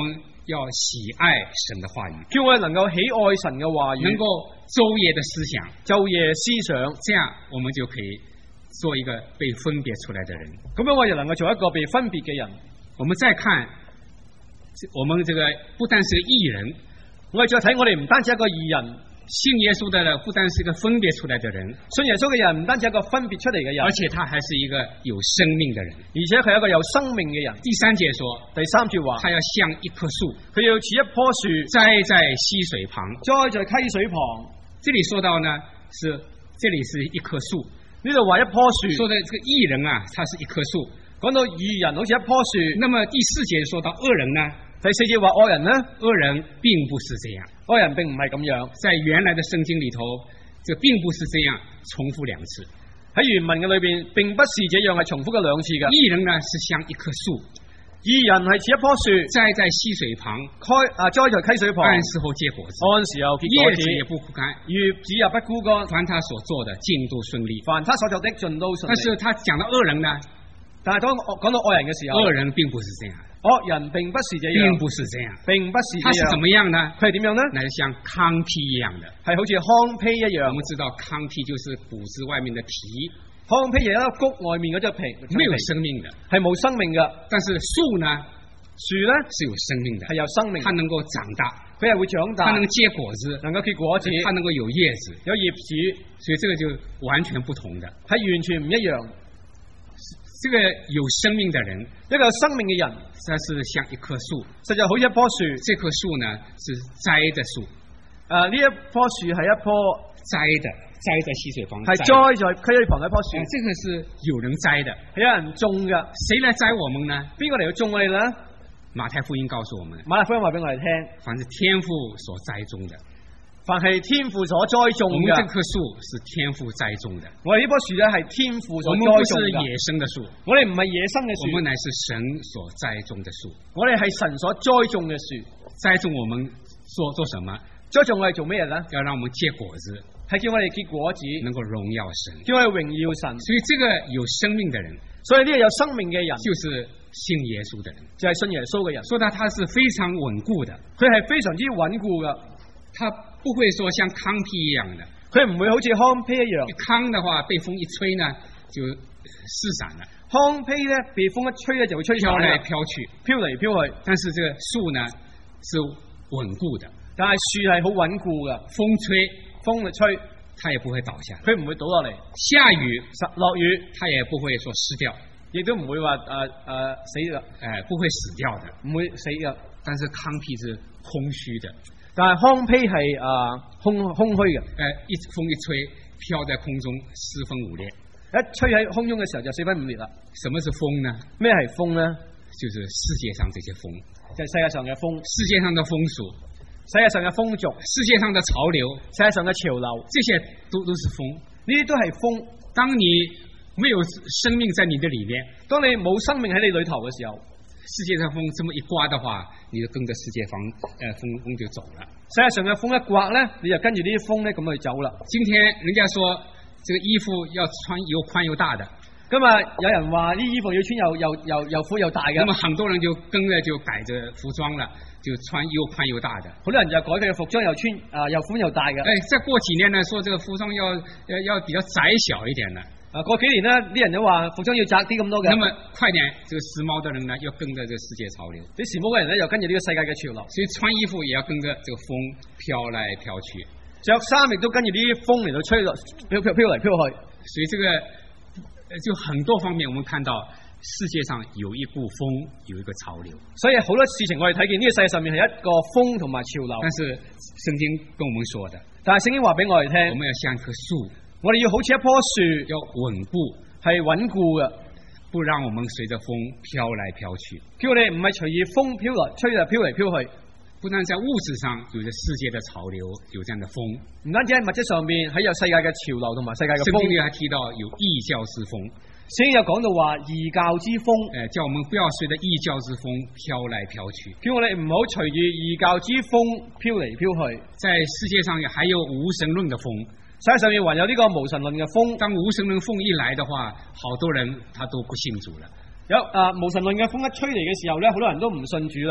要喜愛神的話語， 叫我哋能夠喜愛神嘅話語， 能夠晝夜的思想， 晝夜思想， 這樣我們就可以做一個被分別出來的人。 咁樣我哋能夠做一個被分別嘅人。 我們再看，我們這個不但是個義人， 我哋再睇我哋唔單止一個義人， 信耶穌的不但是一個分別出來的人， 信耶穌嘅人唔單止一個分別出嚟嘅人， 而且他還是一個有生命的人， 而且佢係一個有生命嘅人。 第三節說， 第三節話， 他要像一棵樹， 佢要似一棵樹， 栽在溪水旁。 栽在溪水旁。 這裏說到呢，這裏是一棵樹， 呢度話一棵樹， 說的這個義人啊，他是一棵樹。 講到義人好似一棵樹， 那麼第四節說到惡人呢？ 第四節話惡人呢？ 惡人並不是這樣， 惡人並唔係咁樣。 在原來的聖經裏頭，這並不是這樣重複兩次。 喺原文嘅裏邊，並不是這樣係重複嘅兩次嘅。 義人呢是像一棵樹， 義人係似一棵樹， 栽在溪水旁， 栽在溪水旁， 按時候結果子， 按時候結果子， 葉子也不枯乾， 葉子也不枯乾。 凡他所做的盡都順利， 凡他所做的盡都順利。 但是他講到惡人呢？ 但係當講到惡人嘅時候， 惡人並不是這樣， 惡人並不是這樣， 並不是這樣， 並不是這樣。 他是怎麼樣呢？ 佢係點樣呢？ 乃是像糠秕一樣的， 係好似糠秕一樣。 我們知道糠秕就是穀子外面的皮， 糠秕係一粒穀外面嗰隻皮， 沒有生命的， 係冇生命嘅。但是樹呢？ 樹呢是有生命的， 係有生命，它能夠長大， 佢係會長大，它能結果子， 能夠結果子， 它能夠有葉子， 有葉子， 所以這個就完全不同的， 係完全唔一樣。 這個有生命的人， 一個有生命嘅人， 它是像一棵樹， 實在好似一棵樹。 這棵樹呢是栽的樹， 呢一棵樹係一棵栽在溪水旁， 係栽在溪水旁嘅一棵樹。 這個是有人栽的， 係有人種嘅。 誰來栽我們呢？ 邊個嚟到種我哋呢？ 馬太福音告訴我們， 馬太福音話俾我哋聽， 凡是天父所栽種的， 凡係天父所栽種嘅， 我們這棵樹是天父栽種的。 我哋呢棵樹咧係天父所栽種嘅。 我們不是野生的樹， 我哋唔係野生嘅樹， 我們乃是神所栽種的樹。 我哋係神所栽種嘅樹。 栽種我們做什麼？ 栽種我哋做咩咧？ 要讓我們結果子， 係叫我哋結果子， 能夠榮耀神， 叫我哋榮耀神。 所以這個有生命的人， 所以呢個有生命嘅人， 就是信耶穌的人， 就係信耶穌嘅人。 說到他是非常穩固的， 佢係非常之穩固嘅， 他不會說像糠秕一樣的， 佢唔會好似糠秕一樣。糠的話被風一吹呢，就四散了。 糠秕咧被風一吹咧就會吹飄來飄去， 飄嚟飄去。 但是這個樹呢是穩固的， 但係樹係好穩固嘅， 風吹，它也不會倒下， 佢唔會倒落嚟。 下雨落雨， 它也不會說失掉， 亦都唔會話死嘅， 不會死掉的， 唔會死嘅。 但是糠秕是空虛的， 但係糠秕係空虛嘅。 一風一吹，飄在空中四分五裂， 一吹喺空中嘅時候就四分五裂啦。 什麼是風呢？ 咩係風呢？ 就是世界上這些風， 就係世界上嘅風， 世界上的風俗， 世界上嘅風俗， 世界上的潮流， 世界上嘅潮流， 這些都是風， 呢啲都係風。 當你沒有生命在你的裏面， 當你冇生命喺你裏頭嘅時候， 世界上風這麼一刮的話，你就跟着世界風就走了。 世界上嘅風一刮咧，你就跟住呢啲風咧咁去走啦。 今天人家說這個衣服要穿又寬又大的， 今日有人話啲衣服要穿又闊又大嘅， 那麼很多人就跟着就改着服裝了，就穿又寬又大的。 好多人就改佢嘅服裝又穿又寬又大嘅。 再過幾年呢，說這個服裝要比較窄小一點的。 過幾年呢，啲人都話服裝要窄啲咁多嘅。 那麼快點，這個時髦的人呢，要跟着這個世界潮流。 啲時髦嘅人呢，又跟住呢個世界嘅潮流。 所以穿衣服也要跟着這個風飄來飄去， 着衫亦都跟住啲風嚟到吹落，飄嚟飄去。 所以這個就很多方面，我們看到世界上有一股風，有一個潮流。 所以好多事情我哋睇見呢個世界上面係一個風同埋潮流。 但是聖經跟我們說的， 但係聖經話俾我哋聽， 我們要像一棵樹， 我哋要好似一棵樹， 要穩固， 係穩固嘅， 不讓我們隨着風飄來飄去。 叫我哋唔係隨意風飄來吹嚟飄嚟飄去。 不但在物質上有着世界的潮流，有這樣的風， 唔單止喺物質上面，喺有世界嘅潮流同埋世界嘅風。 聖經裏還提到有異教之風， 聖經又講到話異教之風， 叫我們不要隨着異教之風飄來飄去， 叫我哋唔好隨意異教之風飄嚟飄去。 在世界上還有無神論的風， 世界上面還有呢個無神論嘅風。 當無神論風一來的話，好多人他都不信主了。 有無神論嘅風一吹嚟嘅時候咧，好多人都唔信主啦。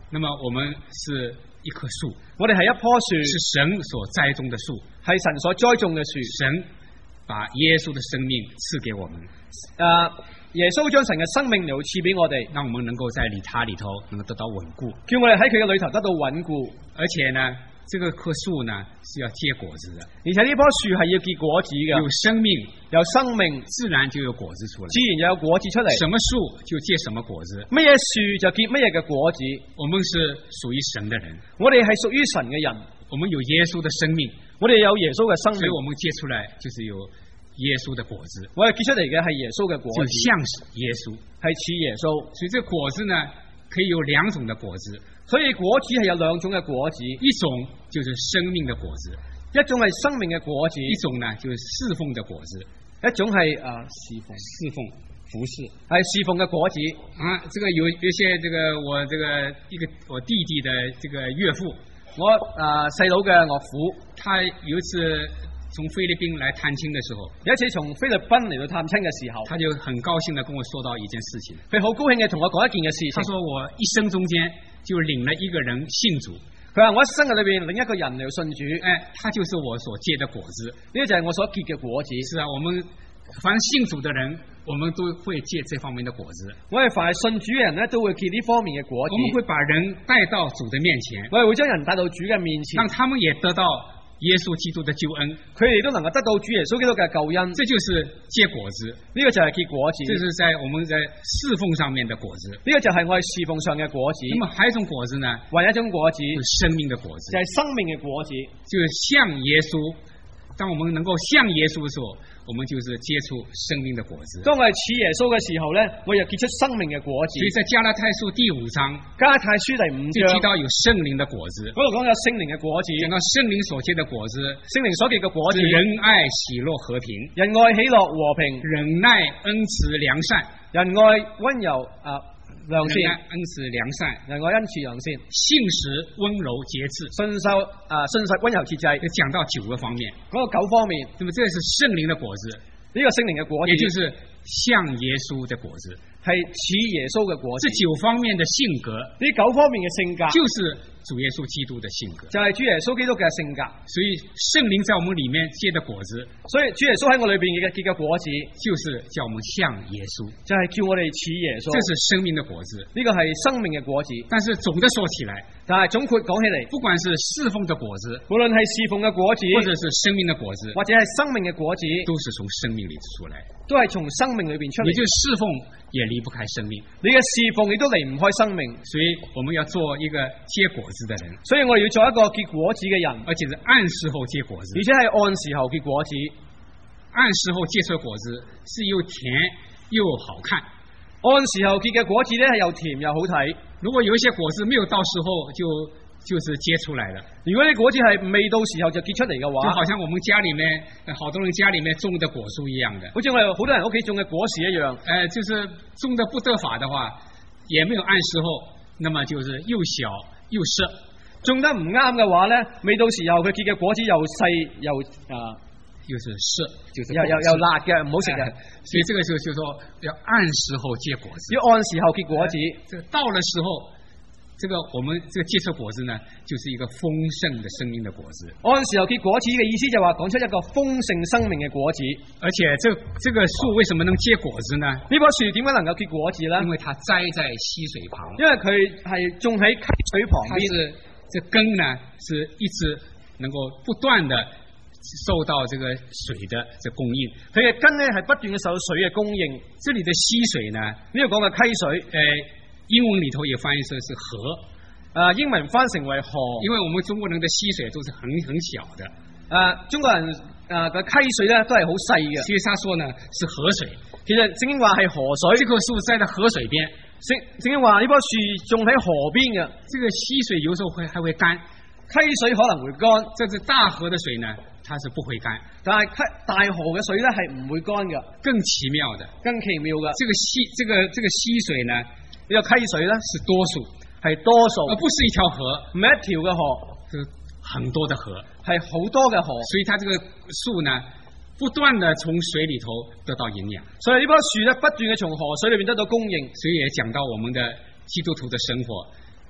那么我们是一棵树， 我哋係一棵樹， 是神所栽種的樹， 係神所栽種嘅樹。 神把耶穌的生命賜給我們， 耶穌將神嘅生命嚟賜俾我哋， 讓我們能夠在他裏頭能夠得到穩固， 叫我哋喺佢嘅裏頭得到穩固。 而且呢，這個棵樹呢是要結果子的， 而且呢棵樹係要結果子嘅， 有生命， 有生命， 自然就有果子出來， 自然就有果子出嚟。 什麼樹就結什麼果子， 乜嘢樹就結乜嘢嘅果子。 我們是屬於神的人， 我哋係屬於神嘅人， 我們有耶穌的生命， 我哋有耶穌嘅生命， 所以我們結出來就是有耶穌的果子， 我哋結出嚟嘅係耶穌嘅果子， 就像是耶穌， 係似耶穌。 所以這個果子呢，可以有兩種的果子， 所以果子係有兩種嘅果子， 一種就是生命的果子， 一種係生命嘅果子， 一種呢就是侍奉的果子， 一種係侍奉服侍， 係侍奉嘅果子。 這個有些這個我弟弟的這個岳父， 我細佬嘅岳父， 他有一次從菲律賓來探親的時候， 有一次從菲律賓嚟到探親嘅時候， 他就很高興地跟我說到一件事情， 佢好高興嘅同我講一件嘅事情。 他說我一生中間就領了一個人信主， 佢話我一生嘅裏邊領一個人嚟信主， 他就是我所結的果子， 呢個就係我所結嘅果子。 是啊，我們凡信主的人，我們都會結這方面的果子。 我哋凡係信主嘅人咧，都會結呢方面嘅果子。 我們會把人帶到主的面前， 我哋會將人帶到主嘅面前， 讓他們也得到耶穌基督的救恩， 佢哋都能夠得到主耶穌基督嘅救恩。 這就是結果子， 呢個就係結果子。 這是在我們在侍奉上面的果子， 呢個就係我哋侍奉上嘅果子。 那麼還有一種果子呢？ 還有一種果子， 就是生命的果子， 就係生命嘅果子， 就是像耶穌。當我們能夠像耶穌的時候，我們就是接觸生命的果子。 當我哋似耶穌嘅時候呢，我又結出生命嘅果子。 所以在加拉太書第5章， 加拉太書第5章就提到有聖靈的果子， 嗰度講有聖靈嘅果子， 講到聖靈所結的果子， 聖靈所結嘅果子， 仁愛、喜樂、和平， 仁愛、喜樂、和平， 忍耐、恩慈、良善， 仁愛、溫柔良善， 恩慈良善， 仁愛恩慈良善， 信實溫柔節制， 信實溫柔節制， 講到9個方面， 講到9方面， 那麼這是聖靈的果子， 呢個聖靈嘅果子， 也就是像耶穌的果子， 係似耶穌嘅果子。 這9方面的性格， 呢9方面嘅性格， 就是主耶穌基督的性格， 就係主耶穌基督嘅性格。 所以聖靈在我們裏面結的果子， 所以主耶穌喺我裏邊結嘅果子， 就是叫我們像耶穌， 就係叫我哋似耶穌。 這是生命的果子， 呢個係生命嘅果子。 但是總的說起來， 但係總括講起嚟， 不管是侍奉的果子， 無論係侍奉嘅果子， 或者是生命的果子， 或者係生命嘅果子， 都是從生命裏出來， 都係從生命裏邊出嚟。 你就侍奉也離不開生命， 你嘅侍奉亦都離唔開生命， 所以我們要做一個結果子的人。 所以我哋要做一個結果子嘅人， 而且是按時候結果子， 而且係按時候結果子。 按時候結出果子是又甜又好看， 按時候結嘅果子咧係又甜又好睇。 如果有一些果子沒有到時候就是結出來了， 如果啲果子係未到時候就結出嚟嘅話， 就好像我們家裏面好多人家裏面種的果樹一樣的， 好似我哋好多人屋企種嘅果樹一樣， 就是種得不得法的話，也沒有按時候，那麼就是又小又澀， 種得唔啱嘅話咧，未到時候佢結嘅果子又細又是澀，就是又辣嘅，唔好食嘅。 所以這個就是說要按時候結果子， 要按時候結果子。 這個到了時候，這個我們這個結出果子呢，就是一個豐盛的生命的果子。 按時候結果子嘅意思就話講出一個豐盛生命嘅果子。而且這個樹為什麼能結果子呢？ 呢棵樹點解能夠結果子呢？ 因為它栽在溪水旁， 因為佢係種喺溪水旁邊。 這根呢是一直能夠不斷的受到這個水的這供應， 佢嘅根呢係不斷嘅受到水嘅供應。 這裡的溪水呢， 呢度講嘅溪水， 英文裡頭也翻譯成是河， 英文翻成為河， 因為我們中國人的溪水都是很小的， 中國人嘅溪水呢都係好細嘅， 所以他說呢是河水。 其實聖經話係河水， 這棵樹栽在河水邊， 聖經話呢棵樹種喺河邊嘅， 這個溪水有時候還會乾， 溪水可能會乾， 這是大河的水呢，它是不會乾， 但係大河嘅水呢係唔會乾嘅。 更奇妙的， 更奇妙嘅， 這個溪水呢， 呢個溪水呢是多數， 係多數， 而不是一條河， 唔係一條嘅河， 是很多的河， 係好多嘅河。 所以它這個樹呢，不斷的從水裡頭得到營養， 所以呢棵樹呢不斷嘅從河水裏面得到供應。 所以也講到我們的基督徒的生活，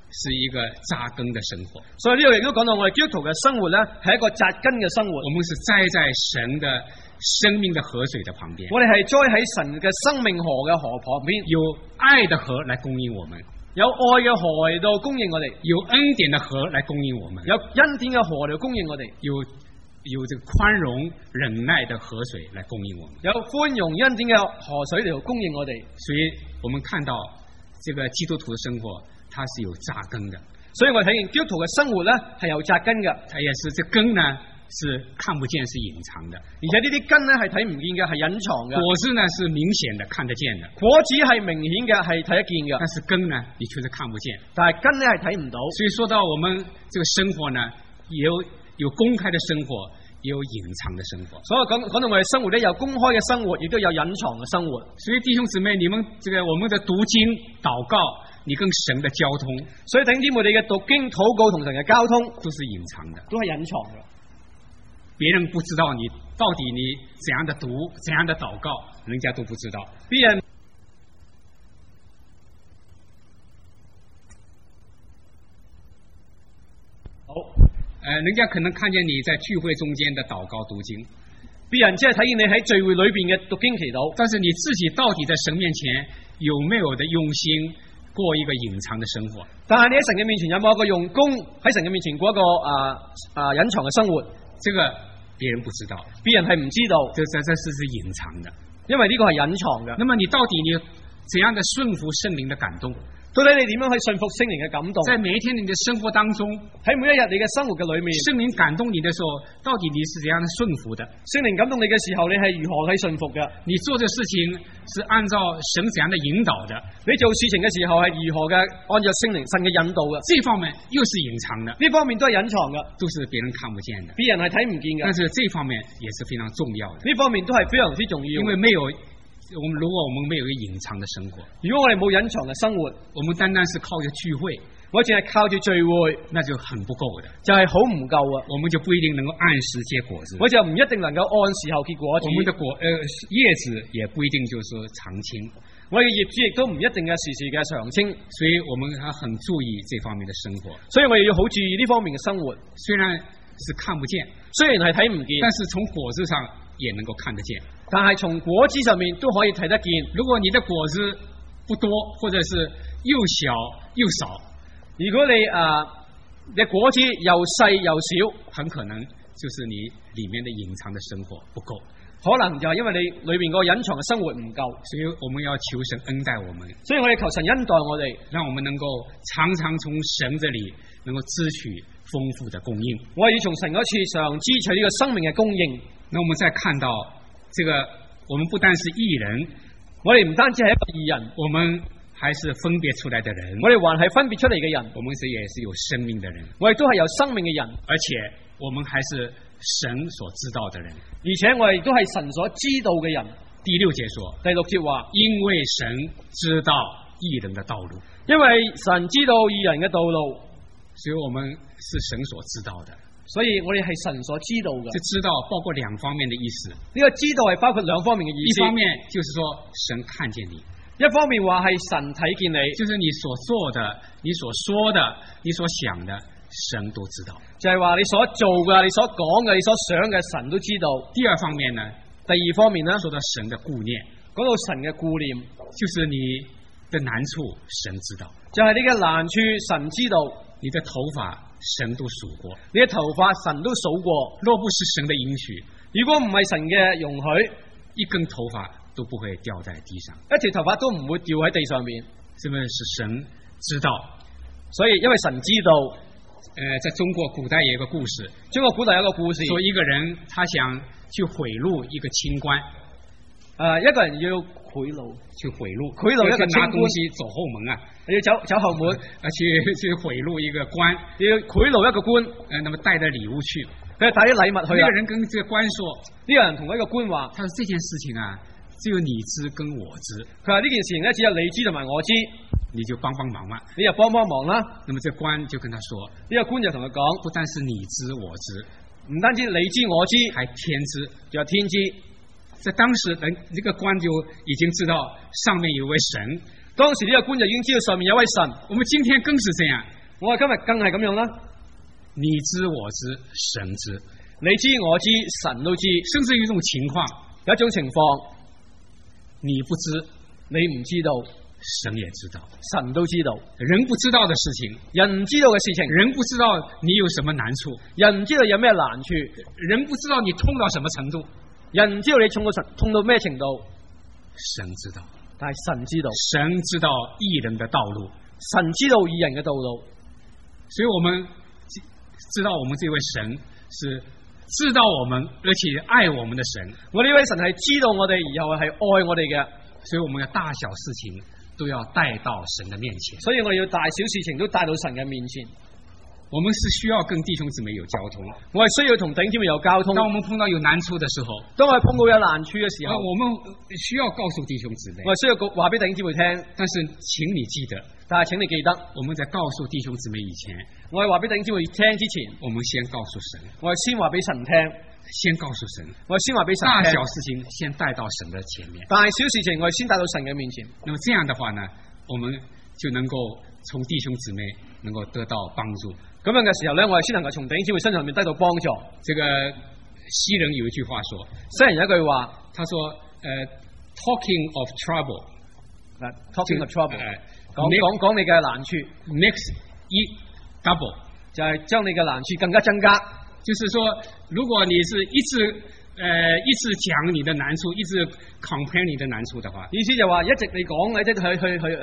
是一个扎根的生活。 所以呢度亦都講到我哋基督徒嘅生活咧，係一個扎根嘅生活。 我們是栽在神的生命的河水的旁邊， 我哋係栽喺神嘅生命河嘅河旁邊， 有愛的河來供應我們， 有愛嘅河嚟到供應我哋， 有恩典的河來供應我們， 有恩典嘅河嚟到供應我哋， 有這個寬容忍耐的河水來供應我們， 有寬容恩典嘅河水嚟到供應我哋。 所以我們看到這個基督徒的生活，它是有扎根的。 所以我睇見基督徒嘅生活咧係有扎根嘅， 它也是這根呢是看不見，是隱藏的， 而且呢啲根咧係睇唔見嘅，係隱藏嘅。 果子呢是明顯的看得見的， 果子係明顯嘅，係睇得見嘅， 但是根呢你卻是看不見。 但係根咧係睇唔到。 所以說到我們這個生活呢，有公開的生活，也有隱藏的生活。 所以講到我哋生活咧，有公開嘅生活，亦都有隱藏嘅生活。 所以弟兄姊妹，你們我們的讀經、禱告，你跟神的交通， 所以弟兄姊妹，你嘅讀經、禱告同神嘅交通， 都是隱藏的， 都係隱藏嘅。 別人不知道你到底你怎樣的讀、怎樣的禱告，人家都不知道。 別人人家可能看見你在聚會中間的禱告讀經， 別人只係睇見你喺聚會裏邊嘅讀經祈禱， 但是你自己到底在神面前有沒有的用心過一個隱藏的生活？ 但係你喺神嘅面前有冇一個用功喺神嘅面前過一個隱藏嘅生活？ 這個別人不知道， 別人係唔知道， 這是隱藏的， 因為呢個係隱藏嘅。 那麼你到底你怎樣的順服聖靈的感動？ 到底你點樣去順服聖靈嘅感動？ 在每一天你的生活當中， 喺每一日你嘅生活嘅裏面， 聖靈感動你的時候，到底你是怎樣的順服的？ 聖靈感動你嘅時候，你係如何去順服嘅？ 你做的事情是按照神怎樣的引導的？ 你做事情嘅時候係如何嘅？按照聖靈神嘅引導嘅？ 這方面又是隱藏的， 呢方面都係隱藏嘅， 都是別人看不見的， 別人係睇唔見嘅。 但是這方面也是非常重要的， 呢方面都係非常之重要。 因為如果我們沒有一個隱藏的生活， 如果我哋冇隱藏嘅生活， 我們單單是靠着聚會， 我淨係靠住聚會， 那就很不夠的， 就係好唔夠啊！ 我們就不一定能夠按時結果子， 我就唔一定能夠按時候結果子。 我們的葉子也不一定就是常青， 我哋嘅葉子亦都唔一定嘅時時嘅常青， 所以我們還很注意這方面的生活。 所以我哋要好注意呢方面嘅生活。 雖然是看不見， 雖然係睇唔見，但是從果子上也能夠看得見。 但係從果子上面都可以睇得見。 如果你的果子不多，或者是又小又少， 如果你嘅果子又細又少， 很可能就是你裏面的隱藏的生活不夠， 可能就係因為你裏面個隱藏嘅生活唔夠。 所以我們要求神恩待我們， 所以我哋求神恩待我哋， 讓我們能夠常常從神這裏能夠支取豐富的供應。 我哋要從神嗰處上支取呢個生命嘅供應。 那我們再看到這個，我們不單是義人， 我哋唔單止係一個義人， 我們還是分別出來的人， 我哋還係分別出嚟嘅人， 我們也是有生命的人， 我哋都係有生命嘅人， 而且我們還是神所知道的人， 而且我哋都係神所知道嘅人。 第6節說， 第6節話， 因為神知道義人的道路， 因為神知道義人嘅道路， 所以我們是神所知道的。 所以我哋係神所知道嘅。 這知道包括2方面的意思。 呢個知道係包括2方面嘅意思。 一方面就是說神看見你， 一方面話係神睇見你， 就是你所做的、你所說的、你所想的，神都知道。 就係話你所做嘅、你所講嘅、你所想嘅，神都知道。 第2方面呢？ 第2方面呢？ 說到神的顧念， 講到神嘅顧念， 就是你的難處神知道， 就係你嘅難處神知道， 你的頭髮神都數過， 你嘅頭髮神都數過。 若不是神的允許， 如果唔係神嘅容許， 一根頭髮都不會掉在地上， 一條頭髮都唔會掉喺地上面。 是不是神知道？ 所以因為神知道， 在中國古代有一個故事， 中國古代有一個故事， 說一個人他想去賄賂一個清官， 一個人要賄賂一個清官， 拿東西走後門啊， 要走後門， 去賄賂一個官， 要賄賂一個官， 那麼帶着禮物去， 佢帶啲禮物去。 那個人跟這個官說， 呢個人同一個官話， 他說這件事情啊，只有你知跟我知。 佢話呢件事情咧，只有你知同埋我知， 你就幫幫忙嘛， 你就幫幫忙啦。 那麼這官就跟他說， 呢個官就同佢講， 不單是你知我知， 唔單止你知我知， 還天知， 仲有天知。 在當時這個官就已經知道上面有位神， 當時呢個官就已經知道上面有位神。 我們今天更是這樣， 我話今日更係咁樣啦。 你知我知神知， 你知我知神都知， 甚至有一種情況， 有一種情況你不知， 你唔知道， 神也知道， 神都知道。 人不知道的事情， 人唔知道嘅事情， 人不知道你有什麼難處， 人唔知道有咩難處， 人不知道你痛到什麼程度， 人唔知道你痛到咩程度， 神知道， 但係神知道， 神知道義人的道路， 神知道義人嘅道路， 所以我們知道我們這位神是知道我們而且愛我們的神。 我呢位神係知道我哋，然後係愛我哋嘅， 所以我們要大小事情都要帶到神的面前。 所以我哋要大小事情都帶到神嘅面前。 我們是需要跟弟兄姊妹有交通， 我係需要同弟兄姊妹有交通。 當我們碰到有難處的時候， 當我哋碰到有難處嘅時候， 我們需要告訴弟兄姊妹， 我係需要話俾弟兄姊妹聽。 但是請你記得， 但係請你記得， 我們在告訴弟兄姊妹以前， 我係話俾弟兄姊妹聽之前， 我們先告訴神， 我係先話俾神聽， 先告訴神， 我係先話俾神聽。 大小事情先帶到神的前面， 大小事情我係先帶到神嘅面前。 那麼這樣的話呢，我們就能夠從弟兄姊妹能夠得到幫助。 咁樣嘅時候呢，我哋先能夠從弟兄姊妹身上面得到幫助。 這個西人有一句話說， 西人有一句話， 他說talking of trouble， talking of trouble，講你嘅難處 makes it double， 就係將你嘅難處更加增加。 就是說，如果你是一直講你的難處，一直 compare 你的難處的話， 意思就話一直你講，一直去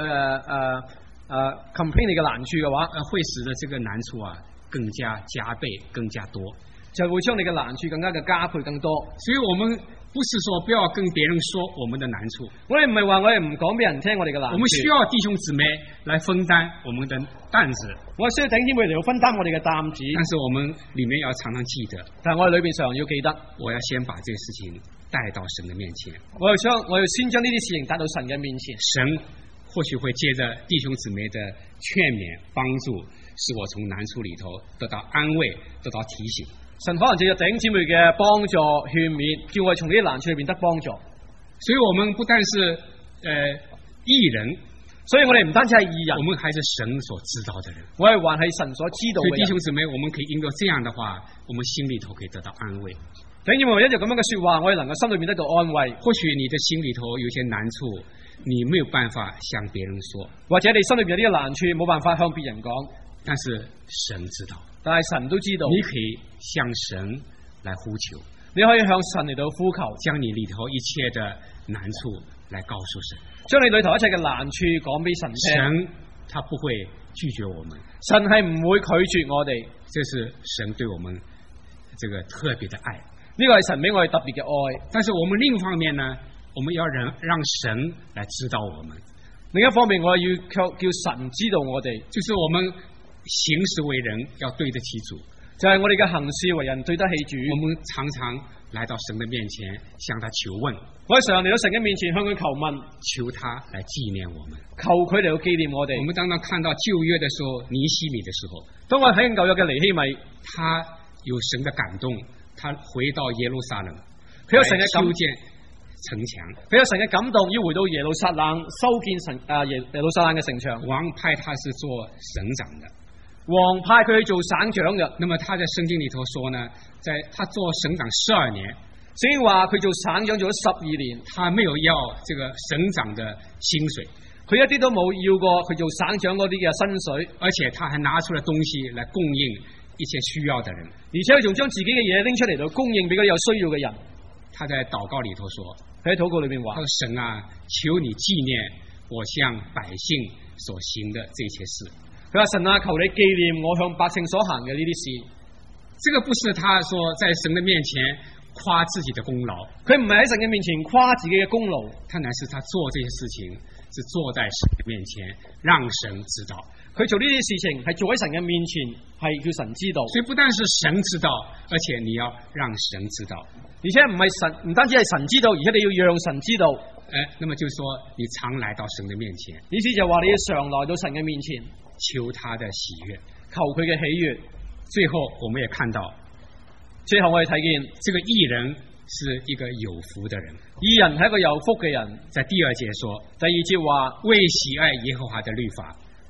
complain 你嘅難處嘅話， 會使得這個難處啊更加加倍、更加多， 就會將你嘅難處更加嘅加倍更多。 所以我們不是說不要跟別人說我們的難處， 我哋唔係話我哋唔講俾人聽我哋嘅難處。 我們需要弟兄姊妹來分擔我們的擔子， 我需要弟兄姊妹嚟到分擔我哋嘅擔子。 但是我們裏面要常常記得， 但係我哋裏邊常要記得， 我要先把這個事情帶到神的面前。 我要先將呢啲事情帶到神嘅面前。 神或許會借着弟兄姊妹的勸勉幫助，使我從難處裏頭得到安慰，得到提醒。 神可能借着弟兄姊妹嘅幫助勸勉，叫我從呢啲難處裏邊得幫助。 所以我們不但是義人， 所以我哋唔單止係義人， 我們還是神所知道的人。 我哋還係神所知道嘅人。 所以弟兄姊妹，我們可以因着這樣的話，我們心裏頭可以得到安慰。 弟兄姊妹，因着咁樣嘅說話，我哋能夠心裏面得到安慰。 或許你的心裏頭有些難處，你沒有辦法向別人說， 或者你心裏面有啲嘅難處，冇辦法向別人講， 但是神知道， 但係神都知道。 你可以向神來呼求， 你可以向神嚟到呼求， 將你裏頭一切的難處來告訴神， 將你裏頭一切嘅難處講俾神聽。 神他不會拒絕我們， 神係唔會拒絕我哋， 這是神對我們這個特別的愛。 呢個係神俾我哋特別嘅愛。但是我們另一方面呢，我們要讓神來知道我們。另一方面，我要叫神知道我哋，就是我們行事為人要對得起主，就係我哋嘅行事為人對得起主。我們常常來到神的面前向他求問，我哋常常嚟到神嘅面前向佢求問，求他來紀念我們，求佢嚟到紀念我哋。我們當看到舊約的時候，尼希米的時候，當我睇緊舊約嘅尼希米，他有神的感動，他回到耶路撒冷，佢有神嘅修建城牆，佢有神嘅感動，要回到耶路撒冷修建耶路撒冷嘅城牆。王派他是做省長的，王派佢去做省長嘅。那麼他在聖經裏頭說呢，在他做省長12年，聖經話佢做省長做咗12年，他沒有要這個省長的薪水，佢一啲都冇要過佢做省長嗰啲嘅薪水，而且他還拿出了東西來供應一些需要的人，而且佢仲將自己嘅嘢拎出嚟到供應俾嗰啲有需要嘅人。他在禱告裏頭說，佢喺禱告裏面話，神啊，求你紀念我向百姓所行的這些事。佢話神啊，求你紀念我向百姓所行嘅呢啲事。這個不是他說在神的面前誇自己的功勞，佢唔係喺神嘅面前誇自己嘅功勞，他乃是他做這些事情是做在神的面前，讓神知道。佢做呢啲事情係做喺神嘅面前，係叫神知道。所以不但是神知道，而且你要讓神知道，而且唔係神，唔單止係神知道，而且你要讓神知道。那麼就是說你常來到神的面前，意思就話你要常來到神嘅面前，求他的喜悅，求佢嘅喜悅。最後我們也看到，最後我哋睇見這個義人是一個有福的人，義人係一個有福嘅人。在第2節說，第2節話為喜愛耶和華的律法，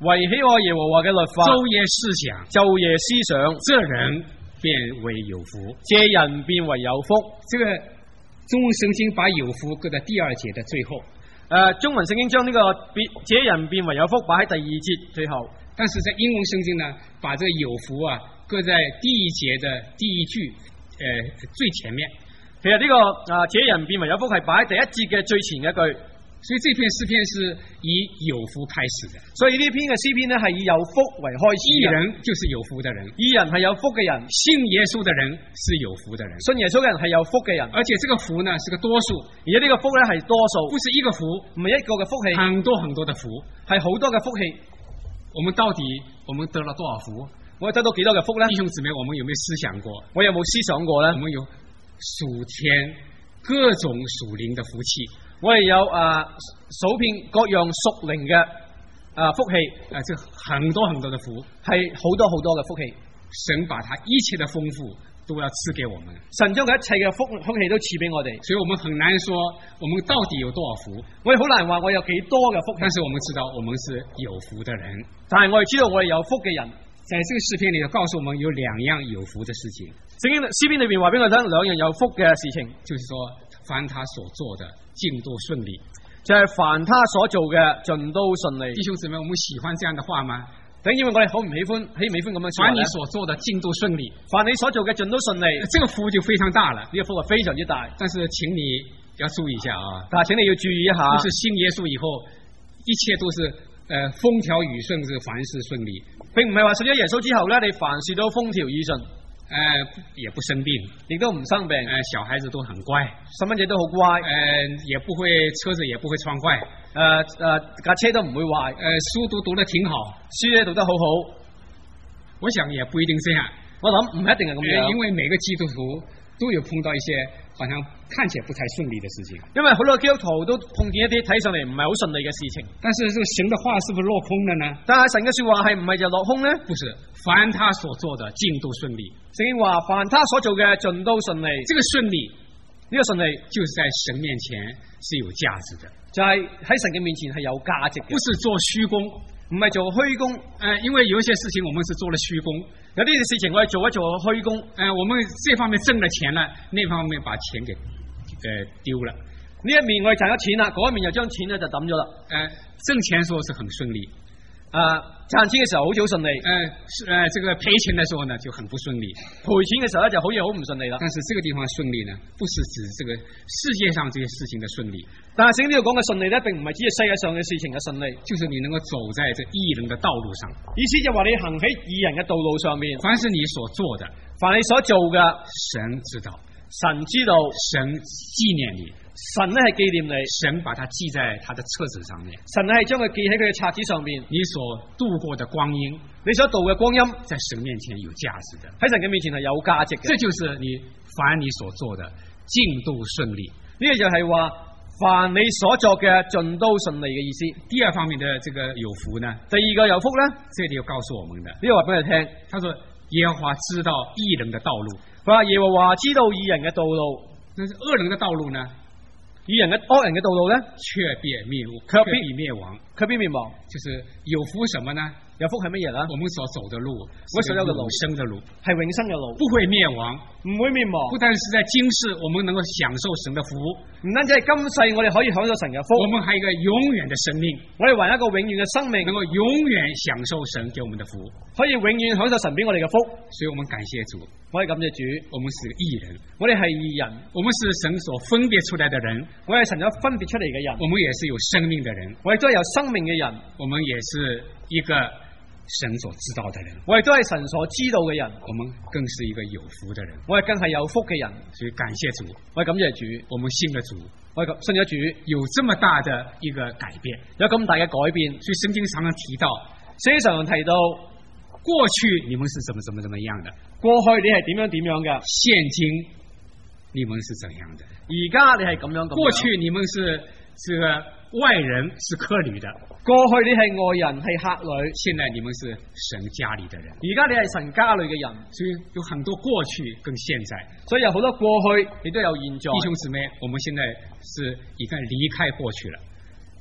為喜愛耶和華嘅律法， 晝夜思想， 晝夜思想， 這人便為有福。 這人變為有福。 這個中文聖經把有福擱在第二節的最後。 中文聖經將呢個這人變為有福擺喺第二節最後。 但是在英文聖經呢，把這個有福啊擱在第一節的第一句，最前面。 其實呢個這人變為有福係擺喺第一節嘅最前一句。 所以這篇詩篇是以有福開始的。 所以呢篇嘅詩篇呢係以有福為開始。 義人就是有福的人， 義人係有福嘅人， 信耶穌的人是有福的人， 信耶穌嘅人係有福嘅人。 而且這個福呢是個多數， 而且呢個福呢係多數， 不是一個福， 唔係一個嘅福氣， 很多很多的福， 係好多嘅福氣。 我們到底我們得了多少福？ 我哋得到幾多嘅福呢？ 弟兄姊妹，我們有沒有思想過？ 我有冇思想過呢？ 我們有數天各種屬靈的福氣。 我哋有數遍各樣屬靈嘅福氣， 這很多很多的福， 係好多好多嘅福氣。 神把他一切的豐富都要賜給我們， 神將佢一切嘅福氣都賜俾我哋， 所以我們很難說我們到底有多少福。 我哋好難話我有幾多嘅福氣， 但是我們知道我們是有福的人。 但係我哋知道我哋有福嘅人。 在這個詩篇裏頭告訴我們有兩樣有福的事情。 聖經詩篇裏邊話俾我聽兩樣有福嘅事情， 就是說凡他所做的盡都順利， 就係凡他所做嘅盡都順利。 弟兄姊妹，我們喜歡這樣的話嗎？ 等因為我哋好唔喜歡咁樣說。 凡你所做的盡都順利， 凡你所做嘅盡都順利，這個福就非常大了， 呢個福係非常之大。 但是請你要注意一下啊！ 但係請你要注意一下， 就是信耶穌以後，一切都是風調雨順，是凡事順利， 並唔係話信咗耶穌之後咧，你凡事都風調雨順， 也不生病， 亦都唔生病， 小孩子都很乖， 細蚊仔都好乖， 也不會車子也不會撞壞， 架車都唔會壞， 書都讀得挺好， 書咧讀得好好。 我想也不一定這樣， 我諗唔一定係咁樣， 因為每個基督徒都有碰到一些好像看起來不太順利的事情， 因為好多基督徒都碰見一啲睇上嚟唔係好順利嘅事情。 但是這個神的話是不是落空了呢？ 但係神嘅說話係唔係就落空呢？ 不是，凡他所做的盡都順利。 聖經話凡他所做嘅盡都順利。 這個順利， 呢個順利就是在神面前是有價值的， 就係喺神嘅面前係有價值嘅， 不是做虛功， 唔係做虛功。 因為有一些事情我們是做了虛功， 有啲事情我哋做一做虛功， 我們這方面掙了錢了，那方面把錢給丟了。 呢一面我哋賺咗錢啦，嗰一面又將錢咧就抌咗啦。 掙錢時候是很順利， 賺錢嘅時候好似好順利， 這個賠錢的時候呢就很不順利， 賠錢嘅時候咧就好似好唔順利啦。 但是這個地方順利呢，不是指這個世界上這些事情的順利， 但係聖經呢度講嘅順利咧，並唔係指世界上嘅事情嘅順利， 就是你能夠走在這義人的道路上。 意思就話你行喺義人嘅道路上面， 凡是你所做的， 凡你所做嘅， 神知道， 神知道， 神紀念你。 神咧係紀念你， 神把它記在他的冊子上面， 神係將佢記喺佢嘅冊子上面。 你所度過的光陰， 你所度嘅光陰， 在神面前有價值的， 喺神嘅面前係有價值嘅。 這就是你凡你所做的盡都順利。 呢個就係話凡你所做嘅盡都順利嘅意思。 第二方面的這個有福呢？ 第二個有福呢？ 這裏要告訴我們的， 呢個話俾你聽， 他說耶和華知道義人的道路， 佢話耶和華知道義人嘅道路， 但是惡人的道路呢？ 義人嘅惡人嘅道路咧， 卻必滅亡， 佢必滅亡。 就是有福什麼呢？ 有福係乜嘢啦？ 我們所走的路， 我所有嘅路， 永生的路， 係永生嘅路， 不會滅亡， 唔會滅亡。 不但是在今世，我們能夠享受神的福， 唔單止係今世，我哋可以享受神嘅福， 我們還有一個永遠的生命， 我哋還有一個永遠嘅生命， 能夠永遠享受神給我們的福， 可以永遠享受神俾我哋嘅福。 所以我們感謝主， 我哋感謝主， 我們是個義人， 我哋係義人， 我們是神所分別出來的人， 我係神所分別出嚟嘅人， 我們也是有生命的人， 我哋都係有生命嘅人， 我們也是一個神所知道的人， 我哋都係神所知道嘅人， 我們更是一個有福的人， 我哋更係有福嘅人。 所以感謝主， 我哋感謝主， 我們信了主， 我哋信咗主， 有這麼大的一個改變， 有咁大嘅改變。 所以聖經常常提到， 聖經常常提到過去你們是怎麼樣的， 過去你係點樣嘅， 現今你們是怎樣的， 而家你係咁樣。 過去你們是這個外人，是客旅的， 過去你係外人，係客旅， 現在你們是神家裏的人， 而家你係神家裏嘅人。 所以有很多過去跟現在， 所以有好多過去亦都有現在。 弟兄姊妹，我們現在是已經離開過去了， 弟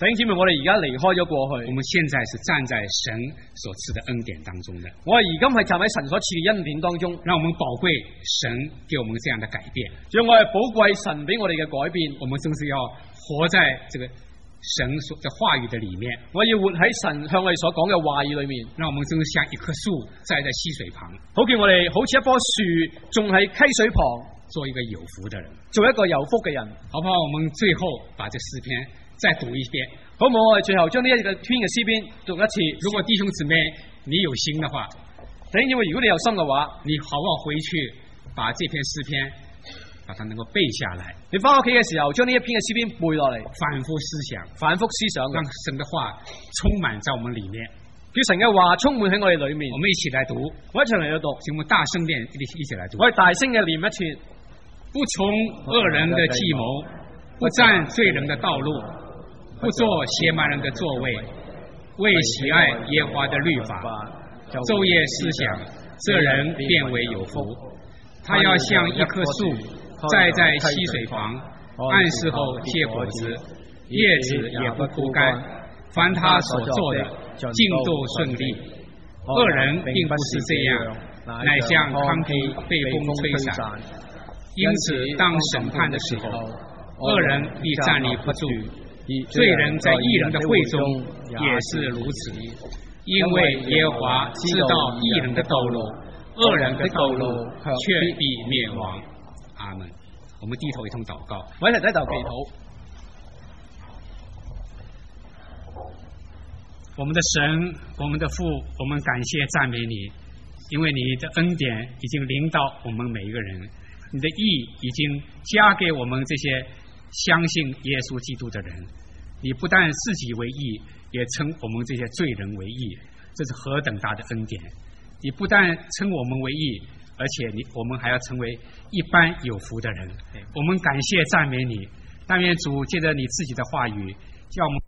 弟兄姊妹，我哋而家離開咗過去， 我們現在是站在神所賜的恩典當中的。 我哋而今係站喺神所賜嘅恩典當中， 讓我們寶貴神給我們這樣的改變， 讓我哋寶貴神俾我哋嘅改變。 我們正是要活在這個神所的話語的裡面， 我要活喺神向我哋所講嘅話語裏面。 讓我們正是像一棵樹栽在溪水旁， 好叫我哋好似一棵樹種喺溪水旁， 做一個有福的人， 做一個有福嘅人。 好不好？我們最後把這詩篇再讀一遍， 好唔好？我哋最後將呢一個篇嘅詩篇讀一次。 如果弟兄姊妹你有心的話， 弟兄姊妹，如果你有心嘅話， 你好不好回去把這篇詩篇把它能夠背下來？ 你翻屋企嘅時候，將呢一篇嘅詩篇背落嚟， 反覆思想， 反覆思想， 讓神的話充滿在我們裡面， 叫神嘅話充滿喺我哋裡面。 我們一起來讀， 我一齊嚟讀， 請我們大聲念，一起來讀。 我哋大聲嘅念一次。 不從惡人的計謀，不站罪人的道路，不做褻慢人的座位，為喜愛耶和華的律法，晝夜思想，這人便為有福。他要像一棵樹栽在溪水旁，按時候結果子，葉子也不枯乾。凡他所做的，盡都順利。惡人並不是這樣，乃像糠皮被風吹散。因此，當審判的時候，惡人必站立不住，罪人在義人的會中也是如此。因為耶和華知道義人的道路，惡人的道路卻必滅亡。阿門。我們低頭一同禱告， 我一齊低頭祈禱。 我們的神，我們的父，我們感謝讚美你，因為你的恩典已經臨到我們每一個人。你的義已經加給我們這些相信耶穌基督的人，你不但自己為義，也稱我們這些罪人為義，這是何等大的恩典！你不但稱我們為義，而且我們還要成為一般有福的人。我們感謝讚美你，但願主借着你自己的話語，叫我們